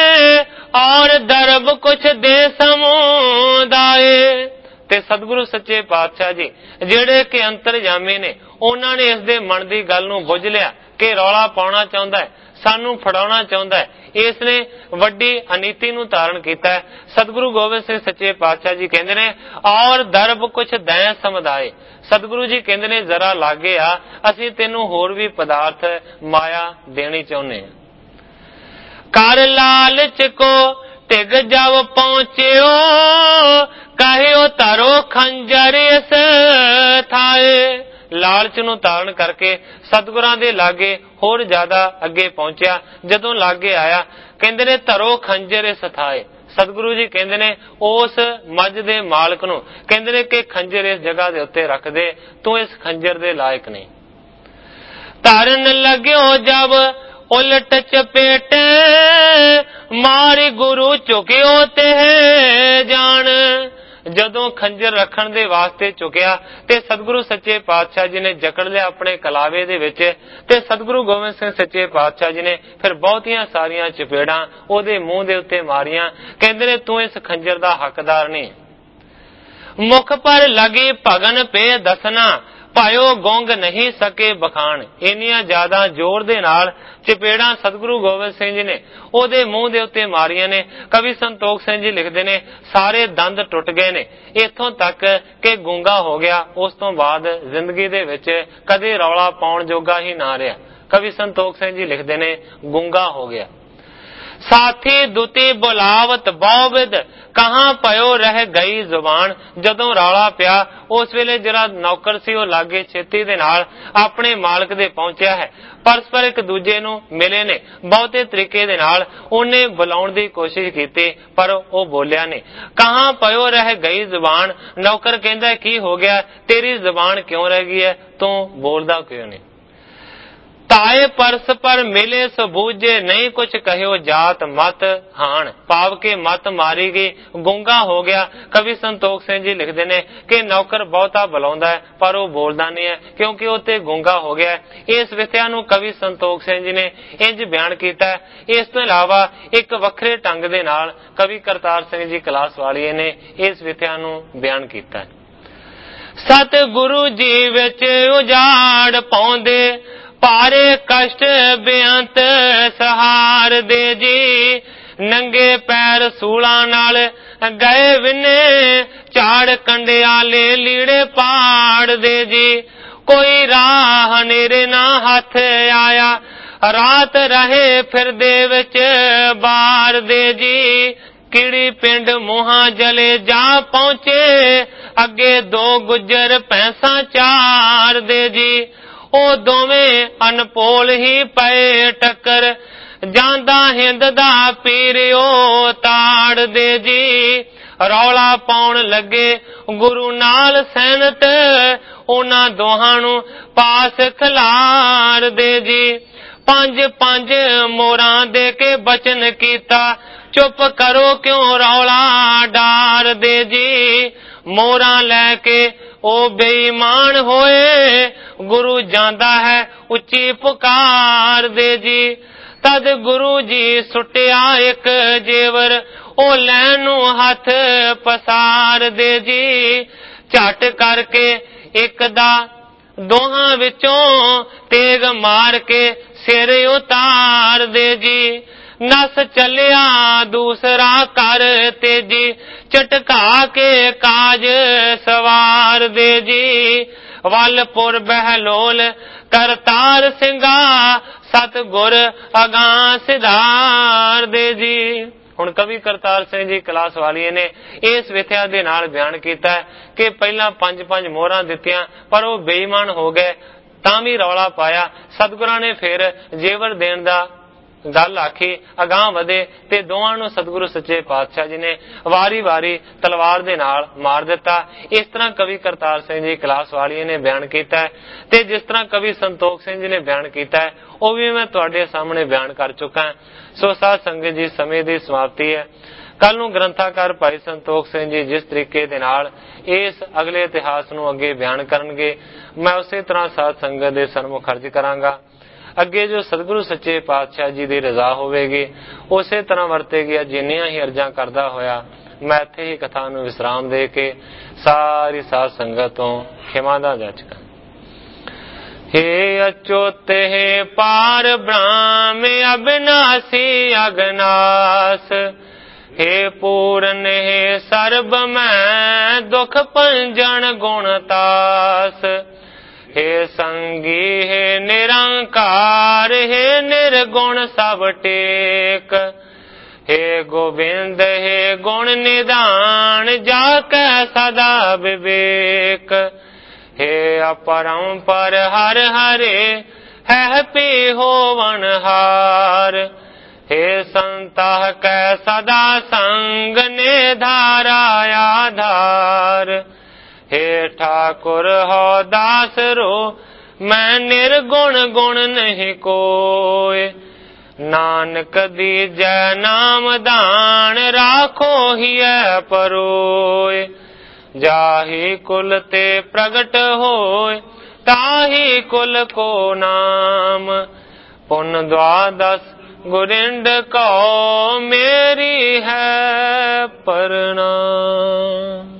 और दरब कुछ दे समुदाय। ਤੇ ਸਤਿਗੁਰੂ ਸੱਚੇ ਪਾਤਸ਼ਾਹ ਜੀ ਜਿਹੜੇ ਕਿ ਅੰਤਰਜਾਮੀ ਨੇ, ਉਹਨਾਂ ਨੇ ਇਸ ਦੇ ਮਨ ਦੀ ਗੱਲ ਨੂੰ ਬੁੱਝ ਲਿਆ ਕਿ ਰੌਲਾ ਪਾਉਣਾ ਚਾਹੁੰਦਾ ਹੈ, ਸਾਨੂੰ ਫੜਾਉਣਾ ਚਾਹੁੰਦਾ ਹੈ। ਇਸ ਨੇ ਵੱਡੀ ਅਨੀਤੀ ਨੂੰ ਧਾਰਨ ਕੀਤਾ ਹੈ। ਸਤਿਗੁਰੂ ਗੋਬਿੰਦ ਸਿੰਘ ਸੱਚੇ ਪਾਤਸ਼ਾਹ ਜੀ ਕਹਿੰਦੇ ਨੇ ਔਰ ਦਰਬ ਕੁਛ ਦੈ ਸਮੁਦਾਏ। ਸਤਿਗੁਰੂ ਜੀ ਕਹਿੰਦੇ ਨੇ ਜ਼ਰਾ ਲਾਗੇ ਆ, ਅਸੀਂ ਤੈਨੂੰ ਹੋਰ ਵੀ ਪਦਾਰਥ ਮਾਇਆ ਦੇਣੀ ਚਾਹੁੰਦੇ ਹਾਂ। ਕਰ ਲਾਲਚ ਕੋ ਢਿਗ ਜਬ ਪਹੁੰਚਿਓ ਕਹਿਓ ਧਰੋ ਖੰਜਰ ਇਸ ਥਾਏ। ਲਾਲਚ ਨੂੰ ਧਾਰਨ ਕਰਕੇ ਸਤਿਗੁਰਾਂ ਦੇ ਲਾਗੇ ਹੋਰ ਜ਼ਿਆਦਾ ਅੱਗੇ ਪਹੁੰਚਿਆ। ਜਦੋਂ ਲਾਗੇ ਆਇਆ ਕਹਿੰਦੇ ਨੇ ਧਰੋ ਖੰਜਰ ਇਸ ਥਾਏ। ਸਤਿਗੁਰੂ ਜੀ ਕਹਿੰਦੇ ਨੇ ਉਸ ਮੱਝ ਦੇ ਮਾਲਕ ਨੂੰ ਕਹਿੰਦੇ ਨੇ ਕਿ ਖੰਜਰ ਇਸ ਜਗ੍ਹਾ ਦੇ ਉੱਤੇ ਰੱਖ ਦੇ, ਤੂੰ ਇਸ ਖੰਜਰ ਦੇ ਲਾਇਕ ਨਹੀਂ। ਧਰਨ ਲੱਗਿਓ ਜਬ ਉਲਟ ਚਪੇਟ ਮਾਰੀ ਗੁਰੂ ਝੁਕਿਓ ਤੇ ਜਾਣ। ਜਦੋਂ ਖੰਜਰ ਰੱਖਣ ਦੇ ਵਾਸਤੇ ਝੁਕਿਆ ਤੇ ਸਤਿਗੁਰੂ ਸੱਚੇ ਪਾਤਸ਼ਾਹ ਜੀ ਨੇ ਜਕੜ ਲਿਆ ਆਪਣੇ ਕਲਾਵੇ ਦੇ ਵਿੱਚ ਤੇ ਸਤਿਗੁਰੂ ਗੋਬਿੰਦ ਸਿੰਘ ਸੱਚੇ ਪਾਤਸ਼ਾਹ ਜੀ ਨੇ ਫਿਰ ਬਹੁਤੀਆਂ ਸਾਰੀਆਂ ਚਪੇੜਾਂ ਉਹਦੇ ਮੂੰਹ ਦੇ ਉੱਤੇ ਮਾਰੀਆਂ। ਕਹਿੰਦੇ ਨੇ ਤੂੰ ਇਸ ਖੰਜਰ ਦਾ ਹੱਕਦਾਰ ਨਹੀਂ। ਮੁਖ ਪਰ ਲਗੀ ਭਗਨ ਪੇ ਦਸਨਾ ਭਾਇਓ ਗੋਂਗ ਨਹੀਂ ਸਕੇ ਬਖਾਣ। ਇੰਨੀਆਂ ਜ਼ਿਆਦਾ ਜ਼ੋਰ ਦੇ ਨਾਲ ਚਪੇੜਾਂ ਸਤਿਗੁਰੂ ਗੋਬਿੰਦ ਸਿੰਘ ਜੀ ਨੇ ਉਹਦੇ ਮੂੰਹ ਦੇ ਉੱਤੇ ਮਾਰੀਆਂ ਨੇ। ਕਵੀ ਸੰਤੋਖ ਸਿੰਘ ਜੀ ਲਿਖਦੇ ਨੇ ਸਾਰੇ ਦੰਦ ਟੁੱਟ ਗਏ ਨੇ, ਇੱਥੋਂ ਤੱਕ ਕਿ ਗੂੰਗਾ ਹੋ ਗਿਆ। ਉਸ ਤੋਂ ਬਾਅਦ ਜ਼ਿੰਦਗੀ ਦੇ ਵਿੱਚ ਕਦੇ ਰੌਲਾ ਪਾਉਣ ਜੋਗਾ ਹੀ ਨਾ ਰਿਹਾ। ਕਵੀ ਸੰਤੋਖ ਸਿੰਘ ਜੀ ਲਿਖਦੇ ਨੇ ਗੂੰਗਾ ਹੋ ਗਿਆ। ਸਾਥੀ ਦੁਤੀ ਬੁਲਾਵਤ ਬਹੁਵਿਦ ਕਹਾਂ ਪਇਓ ਰਹਿ ਗਈ ਜ਼ੁਬਾਨ। ਜਦੋਂ ਰੌਲਾ ਪਿਆ ਉਸ ਵੇਲੇ ਜਿਹੜਾ ਨੌਕਰ ਸੀ ਉਹ ਲਾਗੇ ਛੇਤੀ ਦੇ ਨਾਲ ਆਪਣੇ ਮਾਲਕ ਦੇ ਪਹੁੰਚਿਆ ਹੈ। ਪਰਸਪਰ ਇੱਕ ਦੂਜੇ ਨੂੰ ਮਿਲੇ ਨੇ, ਬਹੁਤੇ ਤਰੀਕੇ ਦੇ ਨਾਲ ਉਹਨੇ ਬੁਲਾਉਣ ਦੀ ਕੋਸ਼ਿਸ਼ ਕੀਤੀ ਪਰ ਉਹ ਬੋਲਿਆ ਨਹੀਂ। ਕਹਾਂ ਪਇਓ ਰਹਿ ਗਈ ਜ਼ੁਬਾਨ। ਨੌਕਰ ਕਹਿੰਦਾ ਕੀ ਹੋ ਗਿਆ, ਤੇਰੀ ਜ਼ੁਬਾਨ ਕਿਉਂ ਰਹਿ ਗਈ ਹੈ, ਤੂੰ ਬੋਲਦਾ ਕਿਉਂ ਨਹੀਂ। ਤਾਏ ਪਰਸ ਪਰ ਮਿਲੇ ਸਬੂਜੇ ਨਹੀਂ ਕੁਛ ਕਹਿਓ ਜਾਤ ਮਤ ਹਾਣ। ਭਾਵ ਕੇ ਮਤ ਮਾਰੀ ਗਈ, ਗੂੰਗਾ ਹੋ ਗਿਆ। ਕਵੀ ਸੰਤੋਖ ਸਿੰਘ ਜੀ ਲਿਖਦੇ ਨੇ ਕਿ ਨੌਕਰ ਬਹੁਤਾ ਬੁਲਾਉਂਦਾ ਹੈ ਪਰ ਉਹ ਬੋਲਦਾ ਨਹੀਂ ਹੈ ਕਿਉਂਕਿ ਉਹ ਤੇ ਗੂੰਗਾ ਹੋ ਗਿਆ। ਇਸ ਵਿਥਿਆ ਨੂੰ ਕਵੀ ਸੰਤੋਖ ਸਿੰਘ ਜੀ ਨੇ ਇੰਜ ਬਿਆਨ ਕੀਤਾ। ਇਸ ਤੋਂ ਇਲਾਵਾ ਇੱਕ ਵੱਖਰੇ ਢੰਗ ਦੇ ਨਾਲ ਕਵੀ ਕਰਤਾਰ ਸਿੰਘ ਜੀ ਕਲਾਸ ਵਾਲੀਏ ਨੇ ਇਸ ਵਿਥਿਆ ਨੂੰ ਬਿਆਨ ਕੀਤਾ। ਸਤਿਗੁਰੂ ਜੀ ਵਿੱਚ ਉਜਾੜ ਪਾਉਂਦੇ ਭਾਰੇ ਕਸ਼ਟ ਬੇਅੰਤ ਸਹਾਰ ਦੇ ਜੀ। ਨੰਗੇ ਪੈਰ ਸੂਲਾਂ ਨਾਲ ਗਏ ਵਿਨੇ ਝਾੜ ਕੰਡਿਆਲੇ ਲੀੜੇ ਪਾੜ ਦੇ ਜੀ। ਕੋਈ ਰਾਹ ਹਨੇਰੇ ਨਾ ਹੱਥ ਆਇਆ ਰਾਤ ਰਹੇ ਫਿਰਦੇ ਵਿੱਚ ਬਾਰ ਦੇ ਜੀ। ਕੀੜੀ ਪਿੰਡ ਮੋਹਾਂ ਜਲੇ ਜਾ ਪਹੁੰਚੇ ਅੱਗੇ ਦੋ ਗੁੱਜਰ ਪੈਸਾ ਚਾਰ ਦੇ ਜੀ। ਉਹ ਦੋਵੇਂ ਅਨਪੋਲ ਹੀ ਪਏ ਟੱਕਰ ਜਾਂਦਾ ਹਿੰਦ ਦਾ ਪੀਰਿਓ ਤਾੜ ਦੇ ਜੀ। ਰੌਲਾ ਪਾਉਣ ਲੱਗੇ ਗੁਰੂ ਨਾਲ ਸੈਨਤ ਉਹਨਾਂ ਦੋਹਾਂ ਨੂੰ ਪਾਸ ਖਿਲਾਰ ਦੇ ਜੀ। ਪੰਜ ਪੰਜ ਮੋਹਰਾਂ ਦੇ ਕੇ ਬਚਨ ਕੀਤਾ ਚੁੱਪ ਕਰੋ ਕਿਉਂ ਰੌਲਾ ਡਾਰ ਦੇ ਜੀ। ਮੋਹਰਾਂ ਲੈ ਕੇ ਉਹ ਬੇਈਮਾਨ ਹੋਏ ਗੁਰੂ ਜਾਂਦਾ ਹੈ ਉੱਚੀ ਪੁਕਾਰ ਦੇ ਜੀ। ਤਦ ਗੁਰੂ ਜੀ ਸੁੱਟਿਆ ਇੱਕ ਜੇਵਰ ਉਹ ਲੈਣ ਨੂੰ ਹੱਥ ਪਸਾਰ ਦੇ ਜੀ। ਝਟ ਕਰਕੇ ਇੱਕ ਦਾ ਦੋਹਾਂ ਵਿੱਚੋਂ ਤੇਗ ਮਾਰ ਕੇ ਸਿਰ ਉਤਾਰ ਦੇ ਜੀ। ਨਸ ਚੱਲਿਆ ਦੂਸਰਾ ਕਰ ਤੇਜੀ ਝਟਕਾ ਕੇ ਕਾਜ ਸਵਾਰ ਦੇ ਜੀ। ਵੱਲਪੁਰ ਬਹਿਲੋਲ ਕਰਤਾਰ ਸਿੰਘਾ ਸਤਿਗੁਰ ਅਗਾਂ ਸਿਧਾਰ ਦੇ ਜੀ। ਹੁਣ ਕਵੀ ਕਰਤਾਰ ਸਿੰਘ ਜੀ ਕਲਾਸ ਵਾਲੀਏ ਨੇ ਇਸ ਵਿਥਿਆ ਦੇ ਨਾਲ ਬਿਆਨ ਕੀਤਾ ਕਿ ਪਹਿਲਾਂ ਪੰਜ ਪੰਜ ਮੋਹਰਾਂ ਦਿੱਤੀਆਂ ਪਰ ਉਹ ਬੇਈਮਾਨ ਹੋ ਗਏ ਤਾਂ ਵੀ ਰੌਲਾ ਪਾਇਆ। ਸਤਿਗੁਰਾਂ ਨੇ ਫਿਰ ਜੇਵਰ ਦੇਣ ਦਾ ਗੱਲ ਆਖੀ, ਅਗਾਂਹ ਵਧੇ ਤੇ ਦੋਵਾਂ ਨੂੰ ਸਤਿਗੁਰੂ ਸੱਚੇ ਪਾਤਸ਼ਾਹ ਜੀ ਨੇ ਵਾਰੀ ਵਾਰੀ ਤਲਵਾਰ ਦੇ ਨਾਲ ਮਾਰ ਦਿੱਤਾ। ਇਸ ਤਰ੍ਹਾਂ ਕਵੀ ਕਰਤਾਰ ਸਿੰਘ ਜੀ ਕਲਾਸ ਵਾਲੀਏ ਨੇ ਬਿਆਨ ਕੀਤਾ ਤੇ ਜਿਸ ਤਰ੍ਹਾਂ ਕਵੀ ਸੰਤੋਖ ਸਿੰਘ ਜੀ ਨੇ ਬਿਆਨ ਕੀਤਾ ਉਹ ਵੀ ਮੈਂ ਤੁਹਾਡੇ ਸਾਹਮਣੇ ਬਿਆਨ ਕਰ ਚੁੱਕਾ। ਸੋ ਸਾਧ ਸੰਗਤ ਜੀ, ਸਮੇਂ ਦੀ ਸਮਾਪਤੀ ਹੈ। ਕੱਲ ਨੂੰ ਗ੍ਰੰਥਾਕਾਰ ਭਾਈ ਸੰਤੋਖ ਸਿੰਘ ਜੀ ਜਿਸ ਤਰੀਕੇ ਦੇ ਨਾਲ ਇਸ ਅਗਲੇ ਇਤਿਹਾਸ ਨੂੰ ਅੱਗੇ ਬਿਆਨ ਕਰਨਗੇ ਮੈਂ ਉਸੇ ਤਰ੍ਹਾਂ ਸਾਧ ਸੰਗਤ ਦੇ ਸਨਮੁਖ ਅਰਜ਼ ਕਰਾਂਗਾ। ਅੱਗੇ ਜੋ ਸਤਿਗੁਰੂ ਸੱਚੇ ਪਾਤਸ਼ਾਹ ਜੀ ਦੀ ਰਜ਼ਾ ਹੋਵੇਗੀ ਉਸੇ ਤਰ੍ਹਾਂ ਵਰਤੇਗੀ। ਜਿੰਨੀਆਂ ਹੀ ਅਰਜ਼ਾਂ ਕਰਦਾ ਹੋਇਆ ਮੈਂ ਇੱਥੇ ਹੀ ਕਥਾ ਨੂੰ ਵਿਸਰਾਮ ਦੇ ਕੇ ਸਾਰੀ ਸਾਧ ਸੰਗਤ ਤੋਂ ਖਿਮਾ ਦਾ ਜਾਚਕਾਂ। हे अच्युत हे पार ब्रह्म अविनाशी अगनाश, हे पूर्ण हे सर्ब मैं दुख पंजन गुणतास, हे संगी हे निरंकार हे निर्गुण सब टेक, हे गोविंद हे गुण निदान जाकै सदा विवेक, हे अपरंपर हर हरे है पी होवन हार, हे संतः कै सदा संग ने धारा आधार, हे ठाकुर हो दास रो मैं निर्गुण गुण नहीं कोय, नानक दीजै नाम दान राखो हिय परोय, जाहि कुल ते प्रगट होय ताहि कुल को नाम, पुन द्वादश गुरिंड को मेरी है प्रणाम।